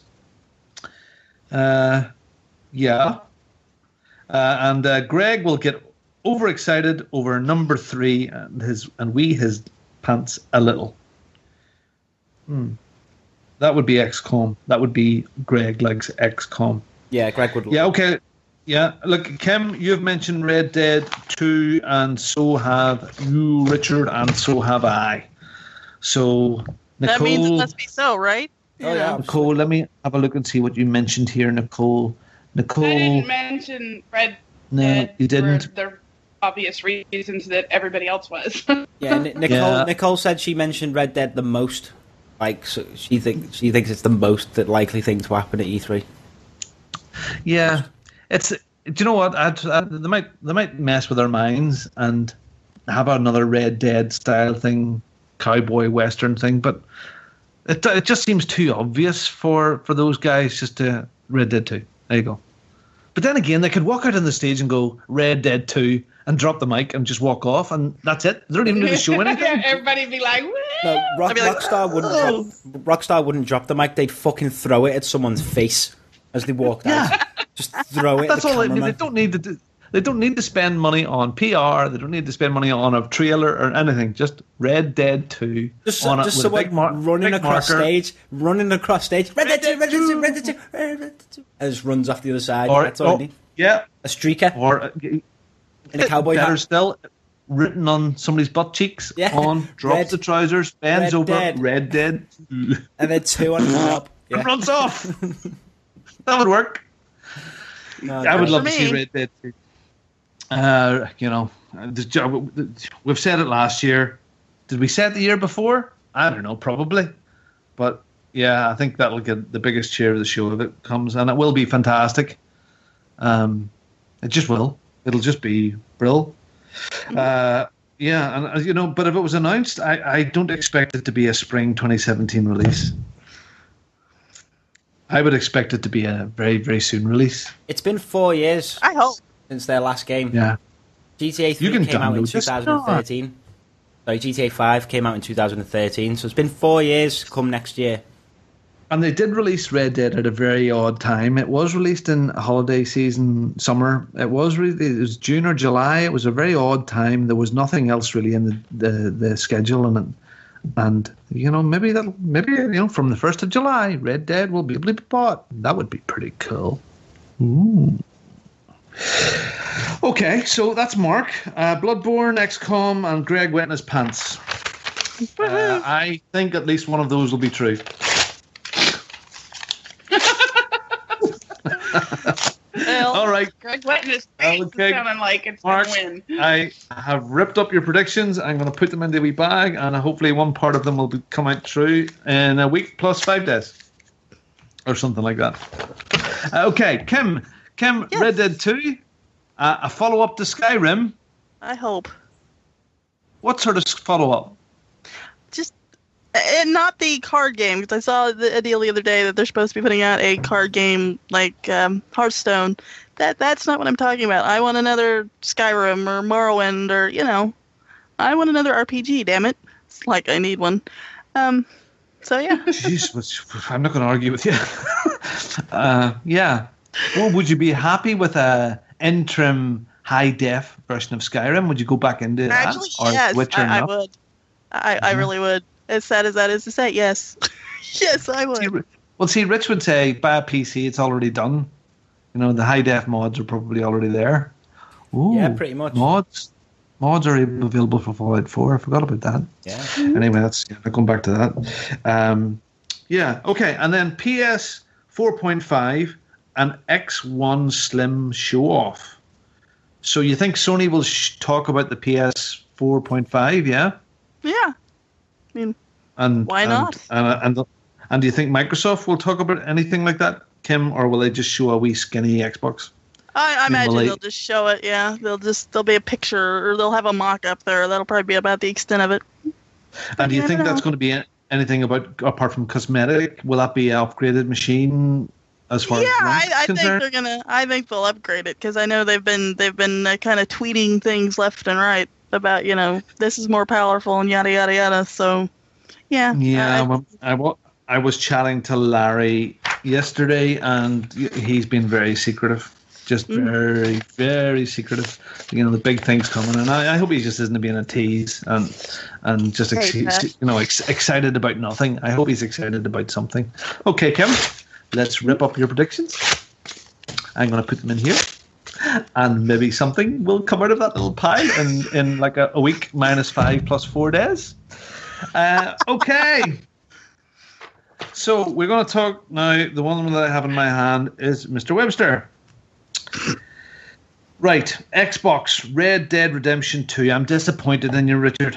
Uh, yeah. Uh, and uh, Greg will get overexcited over number three and his and we his pants a little. Hmm. That would be X COM. That would be Greg likes X COM. Yeah, Greg would. Yeah, okay. Yeah, look, Kim, you've mentioned Red Dead two, and so have you, Richard, and so have I. So, Nicole... That means it must be so, right? Oh, yeah. Nicole, let me have a look and see what you mentioned here, Nicole. Nicole... I didn't mention Red no, Dead you didn't. for the obvious reasons that everybody else was. yeah, N- Nicole yeah. Nicole said she mentioned Red Dead the most. Like, so she, think, she thinks it's the most that likely thing to happen at E three. Yeah. It's, do you know what? I'd, I'd, they might they might mess with our minds and have another Red Dead style thing, cowboy western thing, but it it just seems too obvious for, for those guys just to Red Dead two. There you go. But then again, they could walk out on the stage and go Red Dead two and drop the mic and just walk off, and that's it. They don't even need to show anything. Yeah, everybody'd be like, Woo! No, Rock, be like, Rockstar oh! wouldn't drop, Rockstar wouldn't drop the mic. They'd fucking throw it at someone's face as they walked yeah. out. Just throw it. That's at the all they need. cameraman. They don't need to. Do, they don't need to spend money on P R. They don't need to spend money on a trailer or anything. Just Red Dead two just, on just it with someone a big mar- running big across marker. stage, running across stage. Red Dead two, Red Dead two, Red Dead two, Red Dead two, and just runs off the other side. Or, That's all oh, I need. Yeah, a streaker or uh, in a cowboy better hat. still, written on somebody's butt cheeks. Yeah. On drops Red, the trousers, bends Red over, Dead. Red Dead, and then two on the top. Yeah. and runs off. That would work. No, I would for love to me. see Red Dead two. Uh, you know, the job, we've said it last year. Did we say it the year before? I don't know, probably. But yeah, I think that'll get the biggest share of the show if it comes, and it will be fantastic. Um, it just will. It'll just be brill. Uh, yeah, and uh, you know, but if it was announced, I, I don't expect it to be a spring twenty seventeen release. I would expect it to be a very, very soon release. It's been four years I hope. since their last game. Yeah. G T A three You can came out in download this. twenty thirteen. Sorry, G T A five came out in two thousand thirteen, so it's been four years come next year. And they did release Red Dead at a very odd time. It was released in holiday season, summer. It was really, it was June or July. It was a very odd time. There was nothing else really in the the, the schedule, and it, and you know maybe that maybe you know from the first of July, Red Dead will be able to be bought. That would be pretty cool. Ooh. Okay, so that's Mark, uh, Bloodborne, X COM, and Greg wetting his pants. Uh, I think at least one of those will be true. Well, All right. Greg wetting his face Okay. is sounding like it's Mark, going to win. I have ripped up your predictions. I'm going to put them into a wee bag, and hopefully one part of them will be, come out true in a week plus five days. or something like that. Uh, okay, Kim. Kim, Yes. Red Dead two, uh, a follow-up to Skyrim. I hope. What sort of follow-up? Just and not the card game, because I saw the, a deal the other day that they're supposed to be putting out a card game like um, Hearthstone. That that's not what I'm talking about. I want another Skyrim or Morrowind or you know, I want another R P G. Damn it! It's like I need one. Um, so yeah. Jeez, which- I'm not going to argue with you. uh, yeah. Well, would you be happy with a interim high def version of Skyrim? Would you go back into Actually, that, or yes, Witcher I, I enough? would. I, I really would. As sad as that is to say, yes, yes, I See, would. well, see, Rich would say buy a P C. It's already done. You know, the high def mods are probably already there. Ooh, Yeah, pretty much. Mods, mods are even available for Fallout four. I forgot about that. Yeah. Anyway, that's yeah, going back to that. Um, yeah, okay, and then P S four point five and X one Slim show off. So you think Sony will sh- talk about the P S four point five? Yeah, Yeah. I mean, and Why and, not? And and, and do you think Microsoft will talk about anything like that, Kim, or will they just show a wee skinny Xbox? I, I imagine Malay- they'll just show it. Yeah, they'll just there'll be a picture or they'll have a mock up there. That'll probably be about the extent of it. And do you I think don't that's know. going to be anything about apart from cosmetic? Will that be an upgraded machine as far Yeah, as I, RAM's I think concerned? they're gonna. I think they'll upgrade it because I know they've been they've been uh, kind of tweeting things left and right about you know this is more powerful and yada yada yada. So yeah, Yeah, I- well, I, wa- I was chatting to Larry yesterday, and he's been very secretive. Just Mm. very, very secretive. You know, the big thing's coming, and I, I hope he just isn't being a tease and and just ex- Hey, Pat. you know ex- excited about nothing. I hope he's excited about something. Okay, Kim, let's rip up your predictions. I'm going to put them in here, and maybe something will come out of that little pie in in like a, a week minus five plus four days. Uh, okay. So we're going to talk now. The one that I have in my hand is Mister Webster. Right, Xbox Red Dead Redemption two. I'm disappointed in you, Richard.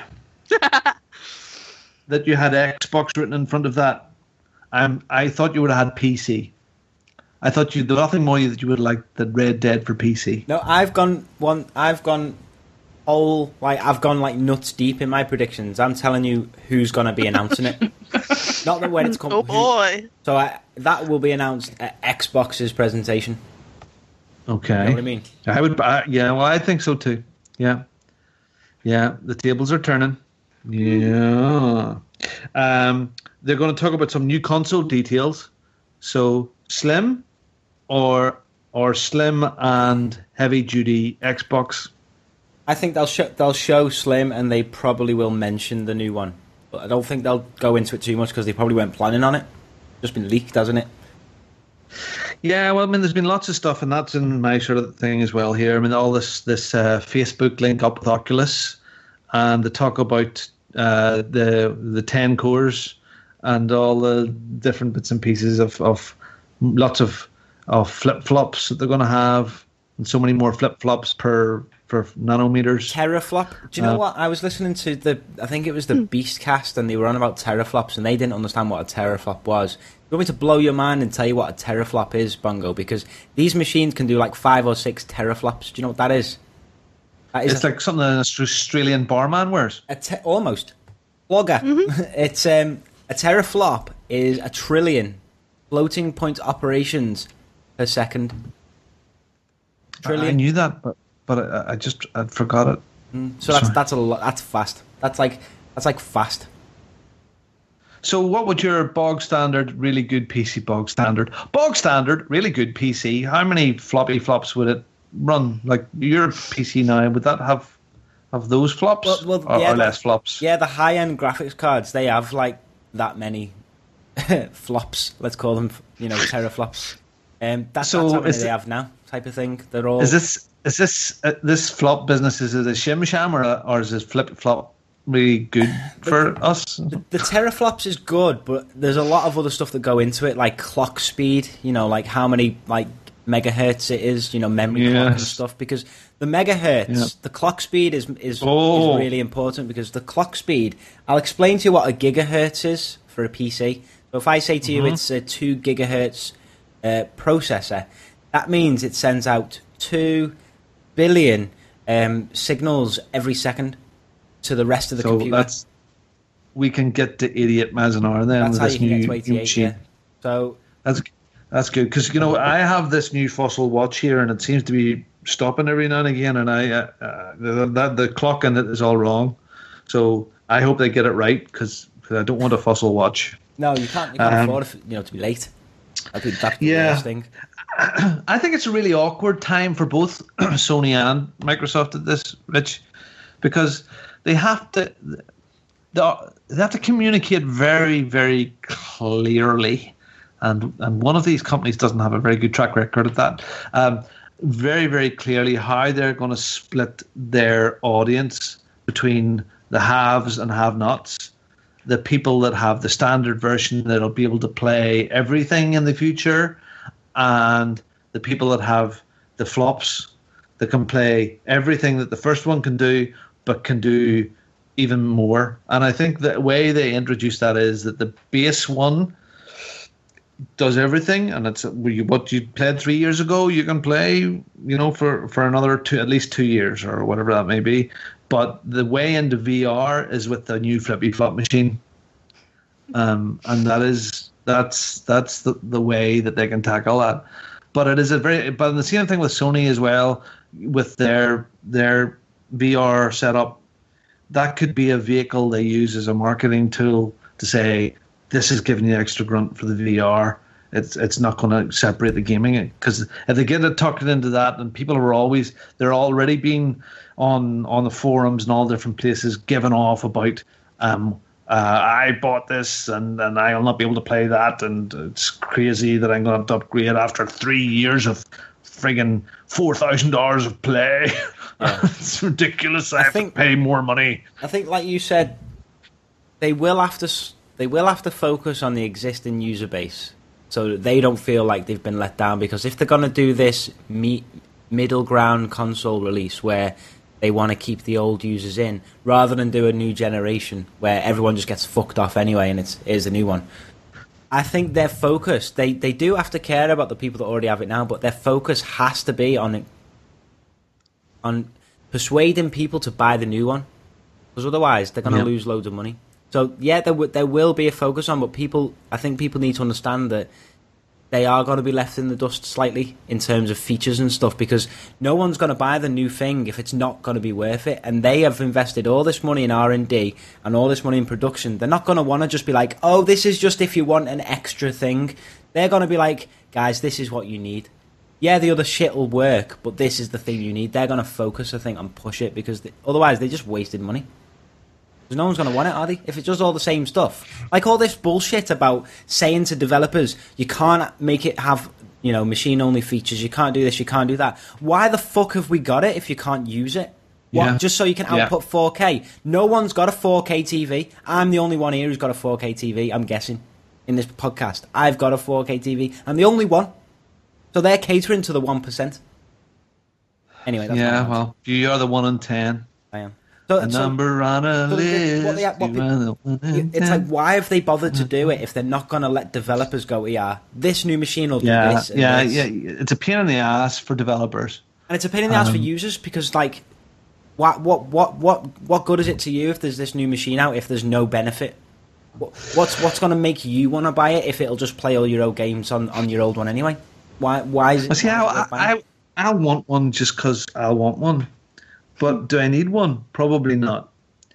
That you had Xbox written in front of that. I'm. I thought you would have had P C. I thought you there was nothing more that you would like than Red Dead for P C. No, I've gone one. I've gone whole like I've gone like nuts deep in my predictions. I'm telling you who's gonna be announcing it. Not that when it's come. oh who- boy, So I, that will be announced at Xbox's presentation. Okay. You know what I mean? I would. Uh, yeah. Well, I think so too. Yeah. Yeah. The tables are turning. Yeah. Um, they're going to talk about some new console details. So slim, or or slim and heavy duty Xbox. I think they'll show they'll show Slim, and they probably will mention the new one. But I don't think they'll go into it too much because they probably weren't planning on it. Just been leaked, hasn't it? Yeah, well, I mean, there's been lots of stuff, and that's in my sort of thing as well here. I mean, all this this uh, Facebook link up with Oculus, and the talk about uh, the the ten cores and all the different bits and pieces of, of lots of of flip flops that they're going to have, and so many more flip flops per for nanometers. Teraflop. Do you know Uh, what? I was listening to the, I think it was the Beastcast, and they were on about teraflops, and they didn't understand what a teraflop was. You want me to blow your mind and tell you what a teraflop is, Bongo? Because these machines can do like five or six teraflops. Do you know what that is? That is It's a, like something an Australian barman wears. a te- almost. Blogger. It's um, a teraflop is a trillion floating point operations per second. I Trillion. knew that, but but I, I just I forgot it. So that's Sorry. that's a lot. That's fast. That's like that's like fast. So what would your bog standard, really good P C bog standard, bog standard, really good P C, how many floppy flops would it run? Like your P C now, would that have have those flops Well- well, or, yeah, or that- less flops? Yeah, the high-end graphics cards, they have like that many flops. Let's call them, you know, teraflops. Um, that's, So that's how many is they it- have now, type of thing. They're all. Is this is this uh, this flop business, is it a shim sham or a, or is this flip flop really good for us? The teraflops is good, but there's a lot of other stuff that go into it, like clock speed. You know, like how many like megahertz it is. You know, memory clock and Yes. stuff. Because the megahertz, Yeah. the clock speed is is, Oh. is really important. Because the clock speed, I'll explain to you what a gigahertz is for a P C. So if I say to you Mhm. it's a two gigahertz uh, processor, that means it sends out two billion um, signals every second to the rest of the So computer. that's we can get to eighty-eight miles an hour then That's with how this you can new, get to new eighty-eight. machine. Yeah. So That's that's good because you know I have this new Fossil watch here and it seems to be stopping every now and again, and I uh, uh, the, the the clock in it is all wrong. So I hope they get it right because I don't want a Fossil watch. no, you can't. You can't Um, afford it, you know, to be late. I think that's the Yeah. worst thing. I think it's a really awkward time for both Sony and Microsoft at this, Rich, because they have to they have to communicate very, very clearly, and and one of these companies doesn't have a very good track record at that. Um, very, very clearly how they're going to split their audience between the haves and have-nots. The people that have the standard version that'll be able to play everything in the future, and the people that have the flops that can play everything that the first one can do, but can do even more. And I think the way they introduce that is that the base one does everything, and it's what you played three years ago. You can play, you know, for for another two, at least two years or whatever that may be. But the way into V R is with the new flippy flop machine, um, and that is that's that's the, the way that they can tackle that. But it is a very but the same thing with Sony as well with their their V R setup. That could be a vehicle they use as a marketing tool to say this is giving you extra grunt for the V R. It's it's not going to separate the gaming, because if they get it tucked into that, and people are always they're already being on on the forums and all different places giving off about um uh, I bought this and and I'll not be able to play that, and it's crazy that I'm going to have to upgrade after three years of friggin' four thousand hours of play. Yeah. It's ridiculous. I, I have think- to pay more money. I think, like you said, they will have to s- they will have to focus on the existing user base, so that they don't feel like they've been let down. Because if they're going to do this me- middle ground console release where they want to keep the old users in, rather than do a new generation where everyone just gets fucked off anyway and it's here's a new one, I think their focus, they, they do have to care about the people that already have it now, but their focus has to be on on persuading people to buy the new one, because otherwise they're going to Yep. lose loads of money. So yeah, there w- there will be a focus on, but people, I think people need to understand that they are going to be left in the dust slightly in terms of features and stuff, because no one's going to buy the new thing if it's not going to be worth it. And they have invested all this money in R and D and all this money in production. They're not going to want to just be like, oh, this is just if you want an extra thing. They're going to be like, guys, this is what you need. Yeah, the other shit will work, but this is the thing you need. They're going to focus, I think, and push it, because they, otherwise they just wasted money. Because no one's going to want it, are they? If it's just all the same stuff. Like all this bullshit about saying to developers, you can't make it have, you know, machine-only features, you can't do this, you can't do that. Why the fuck have we got it if you can't use it? What, Yeah. just so you can Yeah. output four K? No one's got a four K T V. I'm the only one here who's got a four K T V, I'm guessing, in this podcast. I've got a four K T V. I'm the only one. So they're catering to the one percent. Anyway, that's my Yeah, answer. well, you are the one in ten. I am. So, A so- number on a so the- list. what they- what you they- are the one in it's ten. like, why have they bothered to do it if they're not going to let developers go, yeah, this new machine will do yeah, this and yeah, this. yeah. It's a pain in the ass for developers. And it's a pain in the ass for Um, users, because, like, what, what, what, what, what good is it to you if there's this new machine out if there's no benefit? What, what's what's going to make you want to buy it if it'll just play all your old games on, on your old one anyway? Why why is it? Well, see, why is it I, worth buying? I, I want one just because I want one. But do I need one? Probably not.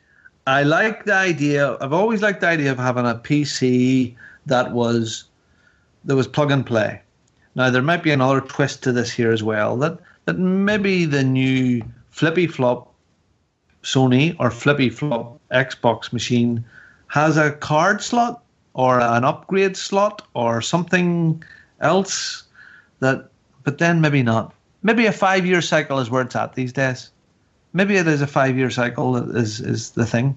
I like the idea. I've always liked the idea of having a P C that was that was plug and play. Now there might be another twist to this here as well. That that maybe the new flippy flop Sony or flippy flop Xbox machine has a card slot or an upgrade slot or something else. That, but then maybe not. Maybe a five-year cycle is where it's at these days. Maybe it is a five-year cycle that is is the thing.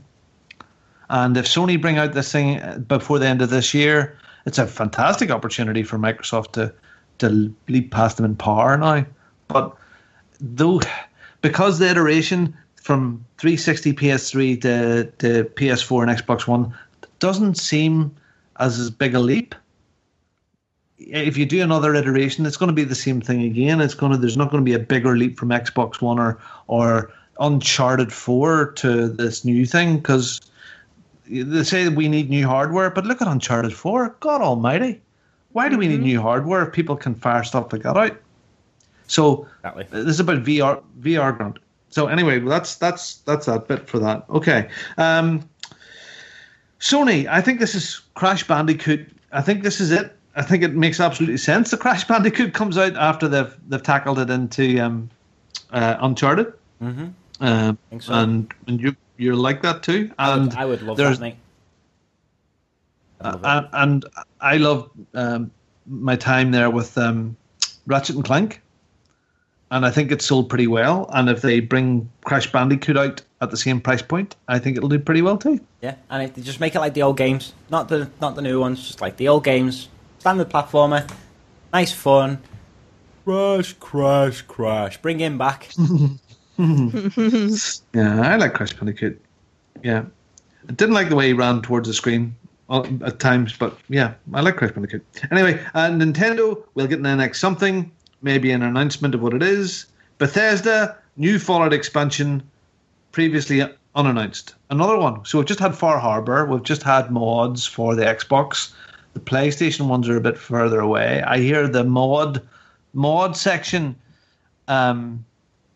And if Sony bring out this thing before the end of this year, it's a fantastic opportunity for Microsoft to to leap past them in power now. But though, because the iteration from three sixty P S three to, to P S four and Xbox One doesn't seem as as big a leap. If you do another iteration, it's going to be the same thing again. It's going to there's not going to be a bigger leap from Xbox One or or Uncharted four to this new thing, because they say that we need new hardware, but look at Uncharted four. God almighty. Why do we need new hardware if people can fire stuff like that out? So Exactly. this is about V R V R ground. So anyway, that's that's that's that bit for that. Okay. Um, Sony, I think this is Crash Bandicoot. I think this is it. I think it makes absolutely sense. The Crash Bandicoot comes out after they've they've tackled it into um, uh, Uncharted. Mm-hmm. Um, think so. and and you you're like that too. I And would, I would love there's- that, mate. I'd love it. Uh, and I love um, my time there with um, Ratchet and Clank, and I think it's sold pretty well. And if they bring Crash Bandicoot out at the same price point, I think it'll do pretty well too. Yeah, and it, they just make it like the old games, not the not the new ones, just like the old games. Standard platformer, nice fun. Crash, crash, crash. Bring him back. Yeah, I like Crash Bandicoot. Yeah, I didn't like the way he ran towards the screen uh, at times, but yeah, I like Crash Bandicoot. Anyway, uh, Nintendo will get an N X something, maybe an announcement of what it is. Bethesda, new Fallout expansion, previously unannounced. Another one. So we've just had Far Harbor. We've just had mods for the Xbox. The PlayStation ones are a bit further away. I hear the mod mod section um,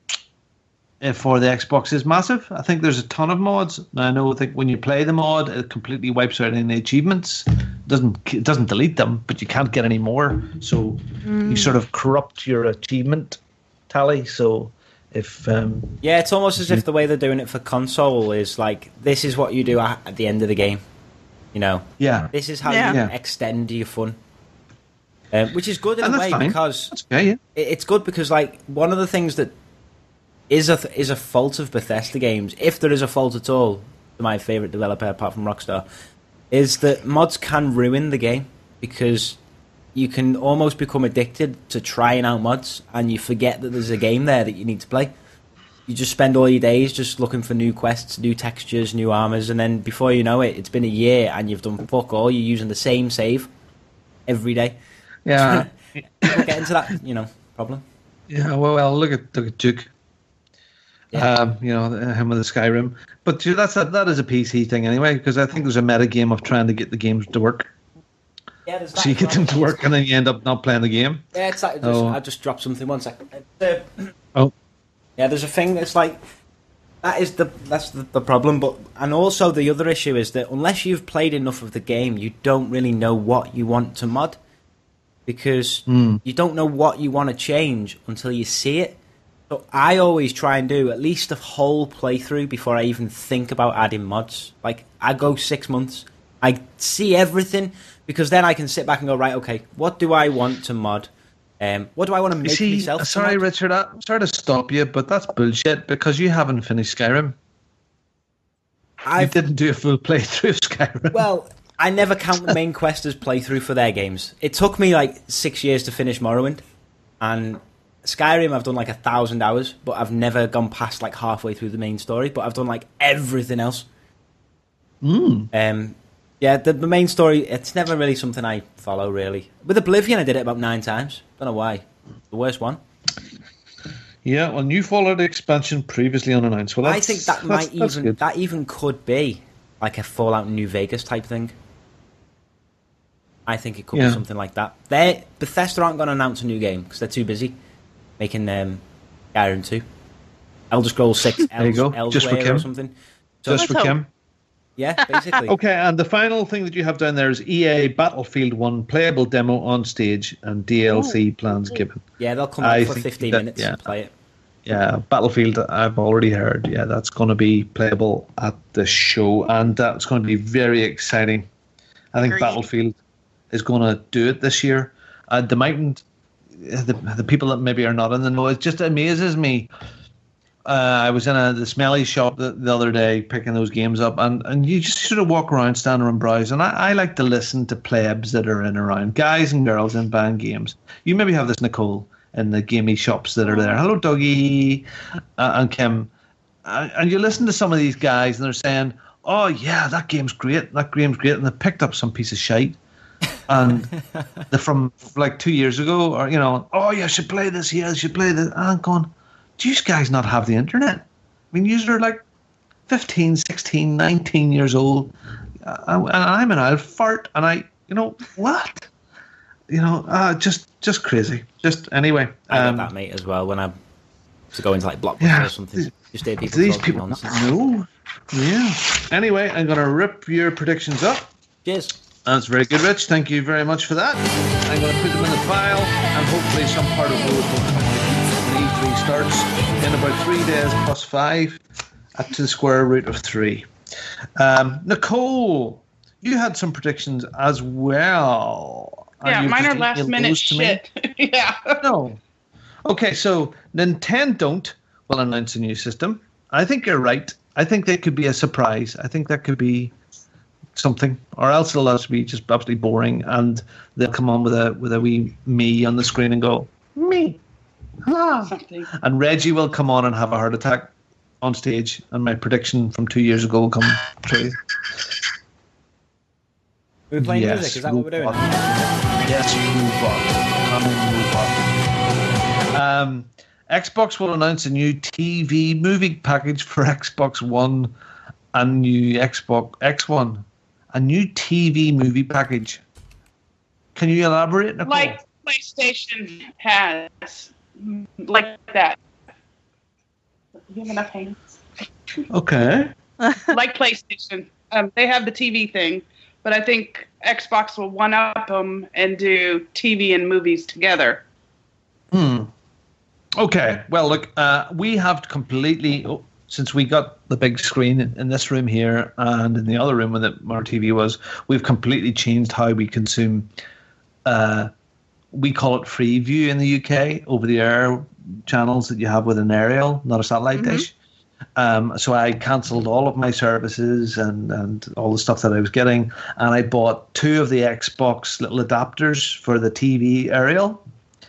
eh, for the Xbox is massive. I think there's a ton of mods. Now, I know that when you play the mod, it completely wipes out any achievements. It doesn't it doesn't delete them, but you can't get any more. So you sort of corrupt your achievement tally. So if um, Yeah, it's almost as if the way they're doing it for console is like, this is what you do at, at the end of the game. You know, yeah, this is how Yeah. you Yeah. extend your fun. Um, which is good in and a that's way fine. because That's okay, yeah. it- it's good because like one of the things that is a th- is a fault of Bethesda games, if there is a fault at all, my favorite developer apart from Rockstar, is that mods can ruin the game because you can almost become addicted to trying out mods and you forget that there's a game there that you need to play. You just spend all your days just looking for new quests, new textures, new armors, and then before you know it, it's been a year and you've done fuck all. You're using the same save every day. Yeah, People get into that, you know, problem. yeah. Well, well, look at look at Duke. Yeah. Um, you know, him with the Skyrim. But you know, that's a, that is a P C thing anyway, because I think there's a meta game of trying to get the games to work. Yeah, there's that So you as get well. them to work and then you end up not playing the game. Yeah, it's like just, Oh. I just dropped something. One second. Uh, Oh, yeah, there's a thing that's like that is the that's the, the problem. But and also the other issue is that unless you've played enough of the game, you don't really know what you want to mod because you don't know what you want to change until you see it. So I always try and do at least a whole playthrough before I even think about adding mods. Like I go six months, I see everything because then I can sit back and go, right, okay, what do I want to mod? Um, what do I want to you make see, myself? to sorry, mod? Richard, I'm sorry to stop you, but that's bullshit because you haven't finished Skyrim. You I've, didn't do a full playthrough of Skyrim. well, I never count the main quest as playthrough for their games. It took me like six years to finish Morrowind, and Skyrim I've done like a thousand hours, but I've never gone past like halfway through the main story. But I've done like everything else. Mm. Um, yeah, the, the main story, it's never really something I follow, really. With Oblivion, I did it about nine times. Don't know why. The worst one. Yeah, well, new Fallout expansion previously unannounced. Well, I that's, think that that's, might that's even good. that even could be like a Fallout New Vegas type thing. I think it could Yeah. be something like that. They Bethesda aren't going to announce a new game because they're too busy making um, Skyrim two, Elder Scrolls six, There you go. Elsewhere Just for or Kim. something. So, Just for Let's hope. Kim. yeah, basically. Okay, and the final thing that you have down there is E A Battlefield one playable demo on stage and D L C plans given. Yeah, they'll come I out for think fifteen that- minutes yeah. and play it. Yeah, Battlefield, I've already heard. Yeah, that's going to be playable at the show, and that's going to be very exciting. I think Agreed. Battlefield is going to do it this year. Uh, they mightn't. The, the people that maybe are not in the know, it just amazes me. Uh, I was in a the Smelly shop the, the other day picking those games up, and, and you just sort of walk around, stand around, browse. And I, I like to listen to plebs that are in around, guys and girls in buying games. You maybe have this, Nicole, in the gamey shops that are there. Hello, Dougie uh, and Kim. Uh, and you listen to some of these guys, and they're saying, oh yeah, that game's great, that game's great, and they picked up some piece of shite, and they're from like two years ago, or you know, oh you should play this, yeah, you should play this. And I'm going, do you guys not have the internet? I mean, you are like fifteen, sixteen, nineteen years old, uh, and I'm an old fart, and I, you know, what? You know, uh, just just crazy. Just anyway. I Um, got that, mate, as well. When I to go into like Blockbuster Yeah. or something, just hear people these talking people nonsense. know. Yeah. Anyway, I'm going to rip your predictions up. Cheers. That's very good, Rich. Thank you very much for that. I'm going to put them in the file, and hopefully some part of those will come out when E three starts in about three days plus five up to the square root of three. Um, Nicole, you had some predictions as well. And Yeah, you've mine just are last emailed minute those to me? shit. Yeah. No. Okay, so Nintendo will announce a new system. I think you're right. I think that could be a surprise. I think that could be something, or else it'll just be just absolutely boring, and they'll come on with a with a wee me on the screen and go me, ah. Something. And Reggie will come on and have a heart attack on stage, and my prediction from two years ago will come true. We're playing Yes, music. Is that what we're doing? robot. Yes, robot. Coming robot. Um, Xbox will announce a new T V movie package for Xbox One and new Xbox X One. A new T V movie package. Can you elaborate, Nicole? Like PlayStation has. Like that. You have enough hands? Okay. Like PlayStation. Um, they have the T V thing, but I think Xbox will one-up them and do T V and movies together. Hmm. Okay. Well, look, uh, we have completely, oh, since we got the big screen in, in this room here and in the other room where the, our T V was, we've completely changed how we consume. Uh, we call it Freeview in the U K, over-the-air channels that you have with an aerial, not a satellite Mm-hmm. dish. Um, so I cancelled all of my services and, and all the stuff that I was getting, and I bought two of the Xbox little adapters for the T V aerial.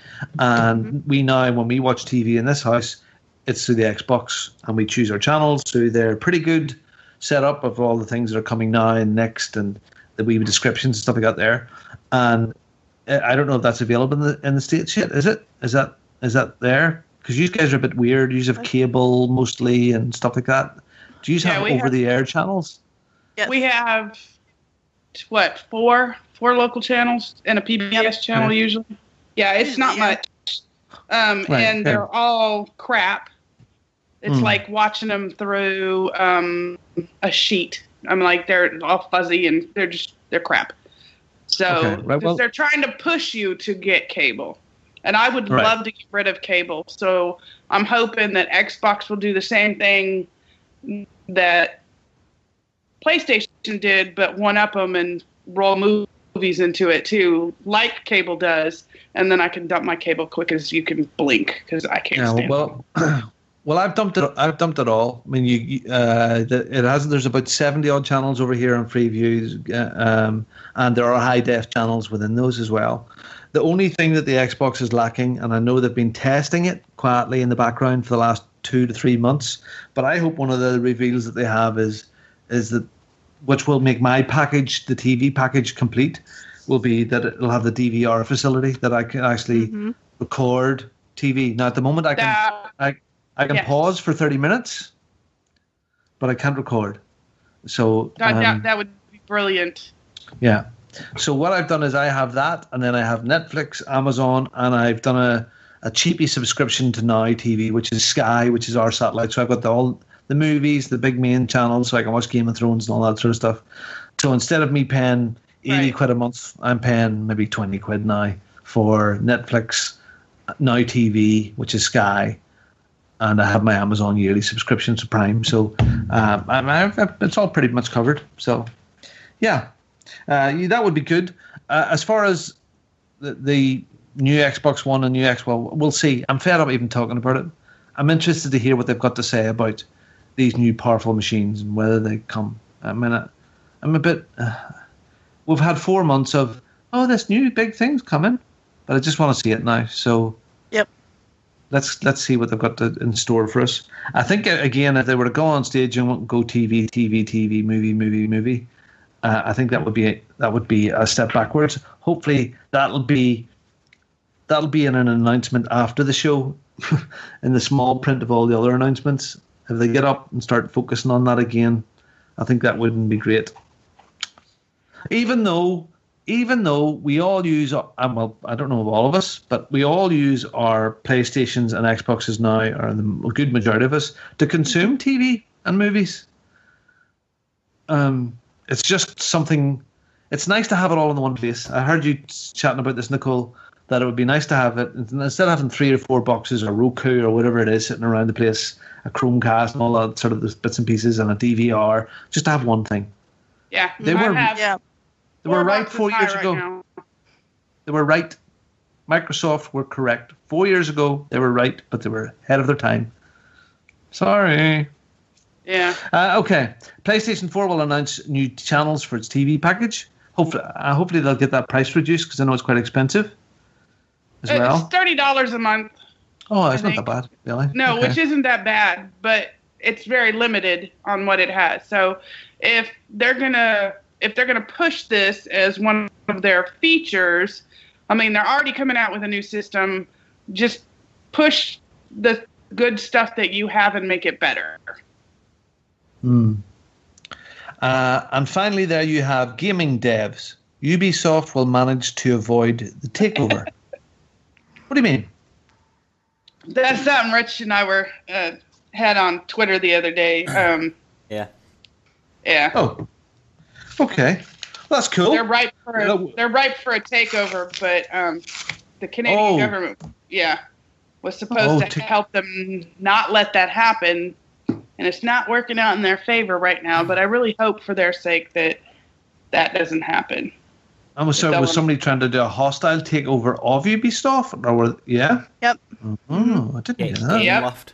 And mm-hmm. we now, when we watch T V in this house, it's through the Xbox, and we choose our channels through their pretty good setup of all the things that are coming now and next, and the wee descriptions and stuff like that there. And I don't know if that's available in the in the States yet. Is it? Is that is that there? Because you guys are a bit weird. You have cable mostly and stuff like that. Do you Yeah, have we over have- the air channels? Yes. We have, what, four four local channels and a P B S channel Okay. usually? Yeah, it's not Yeah. much. Um, Right, and okay. they're all crap. It's Hmm. like watching them through um, a sheet. I'm like, they're all fuzzy and they're just, they're crap. So Okay, right, 'cause well- they're trying to push you to get cable. And I would Right. love to get rid of cable. So I'm hoping that Xbox will do the same thing that PlayStation did, but one up them and roll movies into it too, like cable does. And then I can dump my cable quick as you can blink because I can't Yeah, stand it. well, well, I've dumped it. I've dumped it all. I mean, you, you uh, the, it has. There's about seventy odd channels over here on Freeviews, uh, um, and there are high def channels within those as well. The only thing that the Xbox is lacking, and I know they've been testing it quietly in the background for the last two to three months, but I hope one of the reveals that they have is is that, which will make my package, the T V package, complete, will be that it'll have the D V R facility that I can actually Mhm. record T V. Now, at the moment, I can That- I, I can Yes. pause for thirty minutes, but I can't record. So that, um, that, that would be brilliant. yeah. So what I've done is I have that, and then I have Netflix, Amazon, and I've done a, a cheapy subscription to Now T V, which is Sky, which is our satellite. So I've got the, all the movies, the big main channels, so I can watch Game of Thrones and all that sort of stuff. So instead of me paying eighty Right. quid a month, I'm paying maybe twenty quid now for Netflix, Now T V, which is Sky, and I have my Amazon yearly subscription to Prime. So um, I'm, I've, it's all pretty much covered. So yeah. Uh, yeah, that would be good. Uh, as far as the, the new Xbox One and new X, well, we'll see. I'm fed up even talking about it. I'm interested to hear what they've got to say about these new powerful machines and whether they come. I mean, I, I'm a bit. Uh, we've had four months of, oh, this new big thing's coming, but I just want to see it now. So, Yep. let's let's see what they've got to, in store for us. I think uh, again, if they were to go on stage and go T V, T V, T V, movie, movie, movie, uh, I think that would be a, that would be a step backwards. Hopefully, that'll be that'll be in an announcement after the show, in the small print of all the other announcements. If they get up and start focusing on that again, I think that wouldn't be great. Even though, even though we all use, um, well, I don't know of all of us, but we all use our PlayStations and Xboxes now, or the good majority of us, to consume T V and movies. Um, it's just something. It's nice to have it all in the one place. I heard you chatting about this, Nicole, that it would be nice to have it instead of having three or four boxes or Roku or whatever it is sitting around the place, a Chromecast and all that sort of those bits and pieces and a D V R, just to have one thing. Yeah, they I were. have Yeah. They were four right boxes four high years right ago. now. They were right. Microsoft were correct. Four years ago, they were right, but they were ahead of their time. Sorry. Yeah. Uh, okay. PlayStation four will announce new channels for its T V package. Hopefully, uh, hopefully they'll get that price reduced because I know it's quite expensive as It's well. thirty dollars a month. Oh, it's I not think. that bad, really. No, Okay. which isn't that bad, but it's very limited on what it has. So if they're gonna if they're gonna push this as one of their features, I mean they're already coming out with a new system. Just push the good stuff that you have and make it better. Hmm. Uh, and finally, there you have gaming devs. Ubisoft will manage to avoid the takeover. What do you mean? That's something Rich and I were uh, had on Twitter the other day. Um, Yeah. yeah, Oh, okay. Well, that's cool. they're ripe for a, No. they're ripe for a takeover, but um, the Canadian Oh. government, yeah, was supposed Oh, to to- help them not let that happen, and it's not working out in their favor right now. But I really hope for their sake that that doesn't happen. And was, so, That was one. somebody trying to do a hostile takeover of Ubisoft? Or were, yeah? Yep. Oh, I didn't Yeah, know that. Yep. Loft.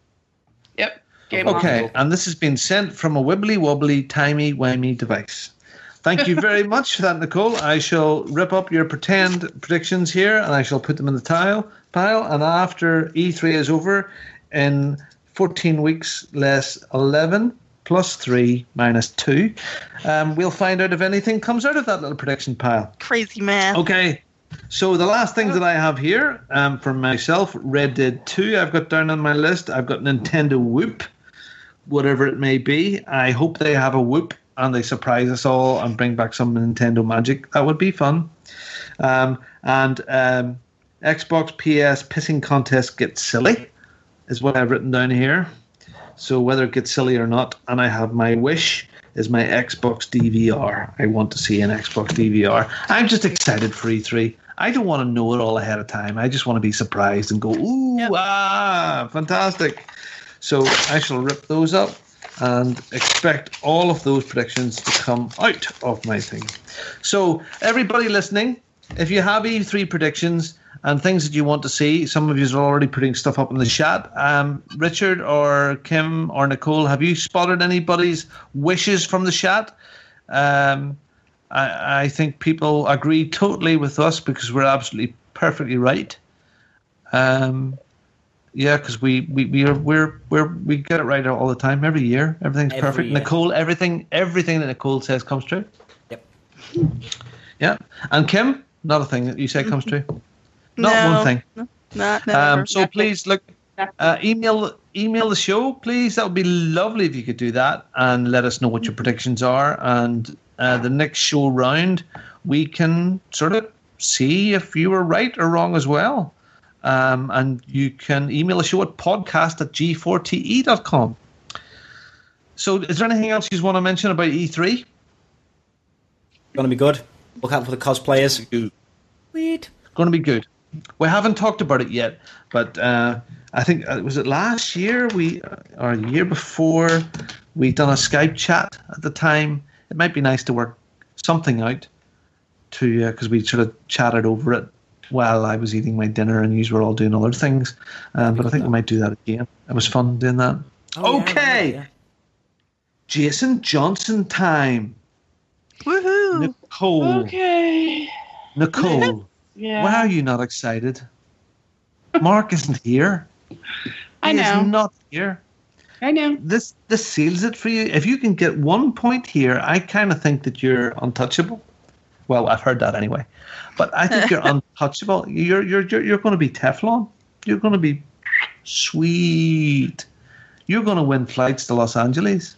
Yep. Game Okay, on. and this has been sent from a wibbly wobbly, timey wimey device. Thank you very much for that, Nicole. I shall rip up your pretend predictions here and I shall put them in the tile pile. And after E three is over, in fourteen weeks less eleven plus three minus two, um, we'll find out if anything comes out of that little prediction pile. Crazy man. Okay, so the last things that I have here um, from myself, Red Dead two, I've got down on my list. I've got Nintendo Whoop, whatever it may be. I hope they have a Whoop and they surprise us all and bring back some Nintendo magic. That would be fun. Um, and um, Xbox P S pissing contest gets silly, is what I've written down here. So whether it gets silly or not, and I have my wish is my Xbox D V R. I want to see an Xbox D V R. I'm just excited for E three. I don't want to know it all ahead of time. I just want to be surprised and go, ooh, Yep. ah, fantastic. So I shall rip those up and expect all of those predictions to come out of my thing. So everybody listening, if you have E three predictions and things that you want to see, some of you are already putting stuff up in the chat. Um, Richard or Kim or Nicole, have you spotted anybody's wishes from the chat? Um, I, I think people agree totally with us because we're absolutely perfectly right. Um, yeah, because we we we are we're we're we get it right all the time, every year. Everything's Every perfect. year. Nicole, everything everything that Nicole says comes true. Yep. Yeah, and Kim, not a thing that you say comes true. Not No. one thing. Not never. Um, so Nothing. please look, uh, email email the show, please. That would be lovely if you could do that and let us know what your predictions are. And uh, the next show round, we can sort of see if you were right or wrong as well. Um, and you can email the show at podcast at g four t e dot com. So is there anything else you want to mention about E three? Gonna be good. Look out for the cosplayers. Sweet. Going to be good. We haven't talked about it yet, but uh, I think uh, was it last year we or a year before we done a Skype chat at the time. It might be nice to work something out to because we sort of chatted over it while I was eating my dinner and you were all doing other things. Um, but I think we might do that again. It was fun doing that. Oh, yeah, Okay, yeah, yeah. Jason Johnson time. Woohoo! Nicole, Okay. Nicole, Yeah. why are you not excited? Mark isn't here. I He know. is not here. I know. This this seals it for you. If you can get one point here, I kind of think that you're untouchable. Well, I've heard that anyway, but I think you're untouchable. You're you're you're, you're going to be Teflon. You're going to be sweet. You're going to win flights to Los Angeles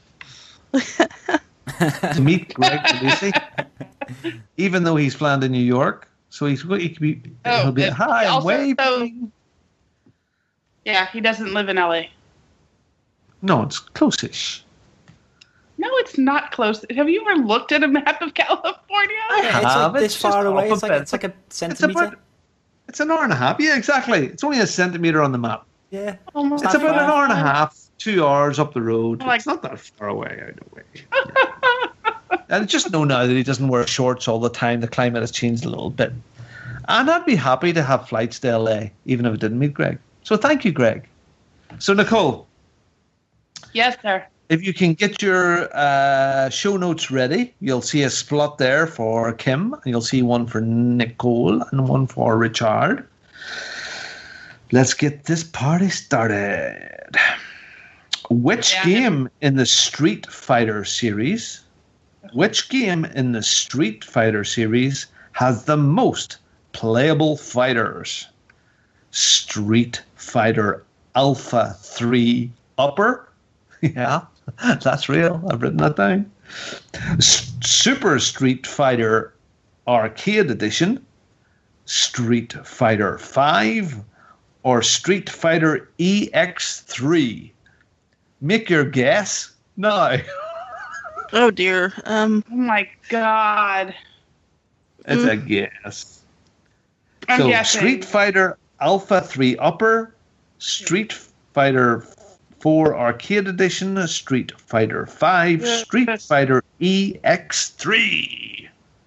to meet Greg Lucy, even though he's flying to New York. So he's he could be Oh, he'll be and hi, I'm also- waving. Yeah, he doesn't live in L A. No, it's close-ish. No, it's not close. Have you ever looked at a map of California? Yeah, it's have. like It's this just far away. up It's a like, bit. it's like a It's centimetre. about it's an hour and a half. Yeah, exactly. It's only a centimetre on the map. Yeah. Almost. It's Not about an far. hour and a half, two hours up the road. Like- It's not that far away, either way. Yeah. And just know now that he doesn't wear shorts all the time. The climate has changed a little bit. And I'd be happy to have flights to L A, even if I didn't meet Greg. So thank you, Greg. So, Nicole, Yes, sir. if you can get your uh, show notes ready, you'll see a spot there for Kim, and you'll see one for Nicole and one for Richard. Let's get this party started. Which Yeah. game in the Street Fighter series, which game in the Street Fighter series has the most playable fighters? Street Fighter Alpha three Upper? Yeah, that's real. I've written that down. S- Super Street Fighter Arcade Edition, Street Fighter five, or Street Fighter E X three? Make your guess now. Oh dear. Um, Oh my God. It's a guess. I'm so guessing. Street Fighter Alpha three Upper, Street Fighter four Arcade Edition, Street Fighter five, Yeah, Street that's- Fighter E X three.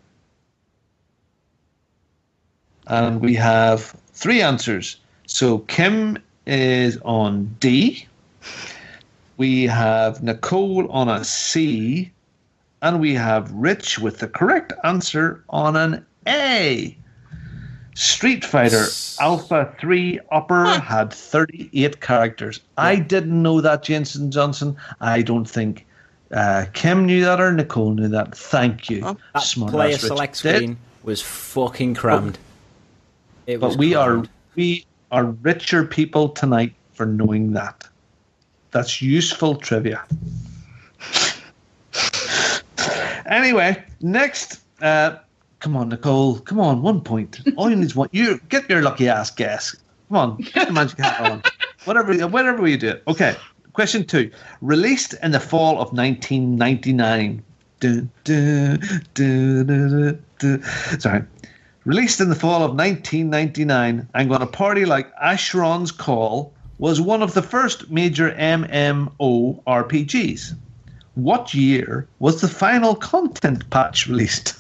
And we have three answers. So Kim is on D. We have Nicole on a C. And we have Rich with the correct answer on an A. Street Fighter Alpha three Upper had thirty-eight characters. I didn't know that, Jensen Johnson. I don't think uh, Kim knew that or Nicole knew that. Thank you. Oh. That Smart player ass Rich. select Did- screen was fucking crammed. It was But we are crammed. we are richer people tonight for knowing that. That's useful trivia. Anyway, next. Uh, come on, Nicole. Come on, one point. All you need is one. You get your lucky ass guess. Come on, get the magic hat on. Whatever, whatever you do it. Okay. Question two. Released in the fall of nineteen ninety-nine. Dun, dun, dun, dun, dun, dun. Sorry. Released in the fall of nineteen ninety-nine, I'm Gonna Party Like Ashron's Call was one of the first major M M O R P Gs. What year was the final content patch released?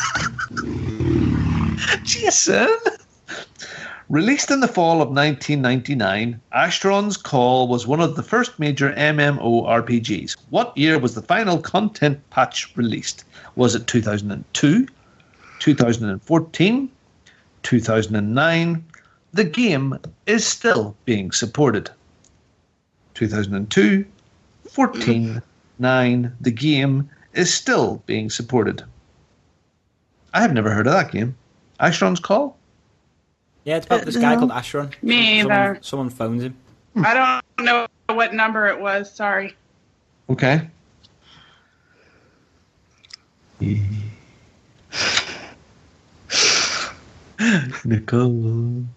Jason! Released in the fall of nineteen ninety-nine, Ashron's Call was one of the first major M M O R P Gs. What year was the final content patch released? Was it two thousand two, two thousand fourteen, two thousand nine? The game is still being supported. two thousand two, fourteen, nine. The game is still being supported. I have never heard of that game. Ashron's Call? Yeah, it's about this Uh, guy no. called Ashron. Me Someone- either. Someone phones him. I don't know what number it was. Sorry. Okay. Nicole.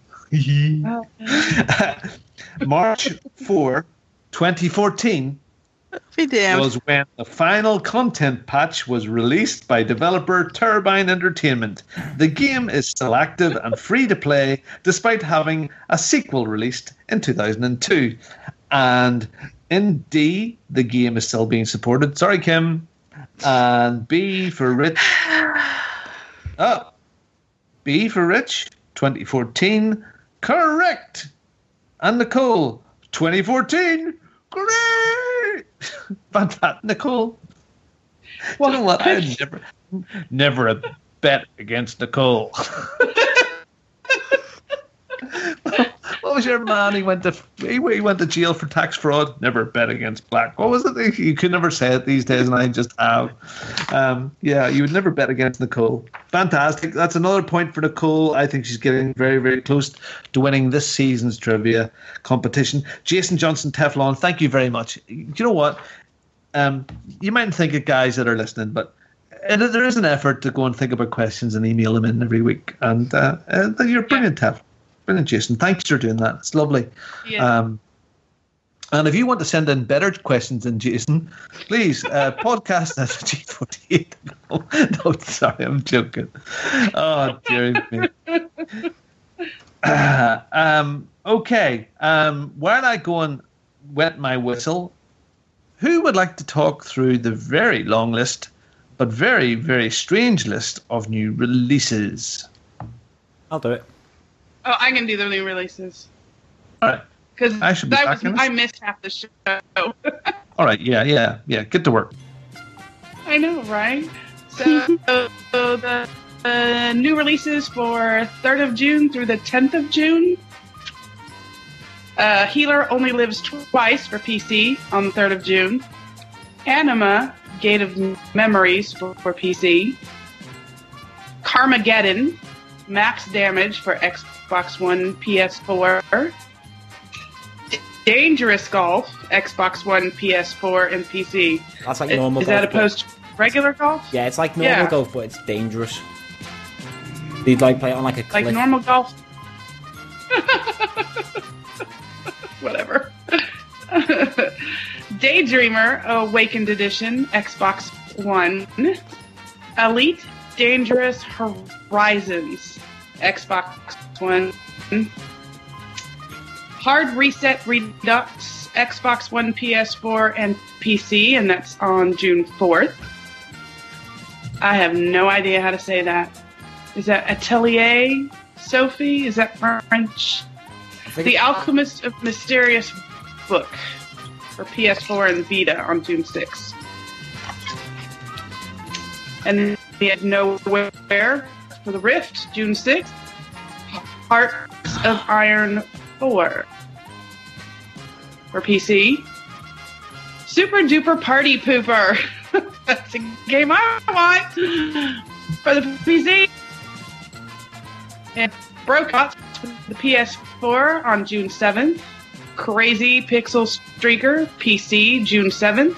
March fourth, twenty fourteen be damned. was when the final content patch was released by developer Turbine Entertainment. The game is still active and free to play, despite having a sequel released in two thousand two. And in D, the game is still being supported. Sorry, Kim. And B for Rich. Oh, B for Rich, twenty fourteen. Correct. And Nicole, twenty fourteen. Great. Fantastic, Nicole. Well, you know what? I'd never, never a bet against Nicole. What was your man? He went to he, he went to jail for tax fraud. Never bet against black. What was it? You could never say it these days, and I just have. Um, yeah, you would never bet against Nicole. Fantastic. That's another point for Nicole. I think she's getting very, very close to winning this season's trivia competition. Jason Johnson Teflon, thank you very much. You know what? Um, you mightn't think it, guys that are listening, but and there is an effort to go and think about questions and email them in every week. And uh, uh, you're brilliant, Tef. Brilliant, Jason. Thanks for doing that. It's lovely. Yeah. Um, and if you want to send in better questions than Jason, please, uh, podcast at G forty-eight. No, no, sorry, I'm joking. Oh, dear me. Uh, um, okay. Um, while I go and wet my whistle, who would like to talk through the very long list, but very, very strange list of new releases? I'll do it. Oh, I can do the new releases. All right. Because I should be I, back was, in this. I missed half the show. All right. Yeah, yeah, yeah. Get to work. I know, right? So, so the uh, new releases for third of June through the tenth of June. Uh, Healer Only Lives Twice for P C on the third of June. Anima, Gate of Memories for, for P C. Carmageddon, Max Damage for Xbox One, P S four. Dangerous Golf, Xbox One, P S four, and P C. That's like normal Is golf. that opposed to regular golf? Yeah, it's like normal Yeah. golf, but it's dangerous. You'd like play it on like a cliff. Like normal golf? Whatever. Daydreamer Awakened Edition, Xbox One. Elite Dangerous Horizons, Xbox One. Hard Reset Redux, Xbox One, P S four, and P C, and that's on June fourth. I have no idea how to say that. Is that Atelier Sophie? Is that French? The Alchemist of Mysterious Book for P S four and Vita on June sixth. And we had Nowhere for the Rift, June sixth. Hearts of Iron four for P C. Super Duper Party Pooper. That's a game I want for the P C. And Broke for the P S four on June seventh. Crazy Pixel Streaker, P C, June seventh.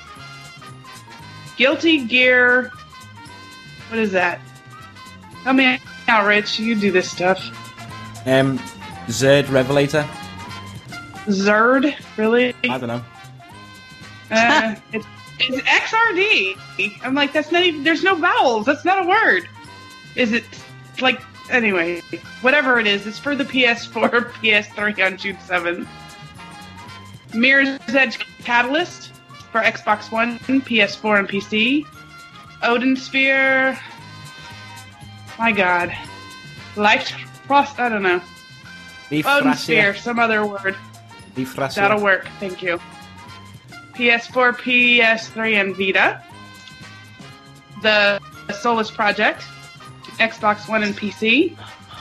Guilty Gear. What is that? Help me out, Rich. You do this stuff. Um, Zerd Revelator. Zerd? Really? I don't know. Uh, it's, it's X R D. I'm like, that's not even, there's no vowels. That's not a word. Is it, like, anyway, whatever it is, it's for the P S four, P S three on June seventh. Mirror's Edge Catalyst for Xbox One, P S four, and P C. Odin Sphere. My god. Life Frost, I don't know. Odin Sphere, some other word. That'll work, thank you. P S four, P S three, and Vita. The Solus Project, Xbox One and P C.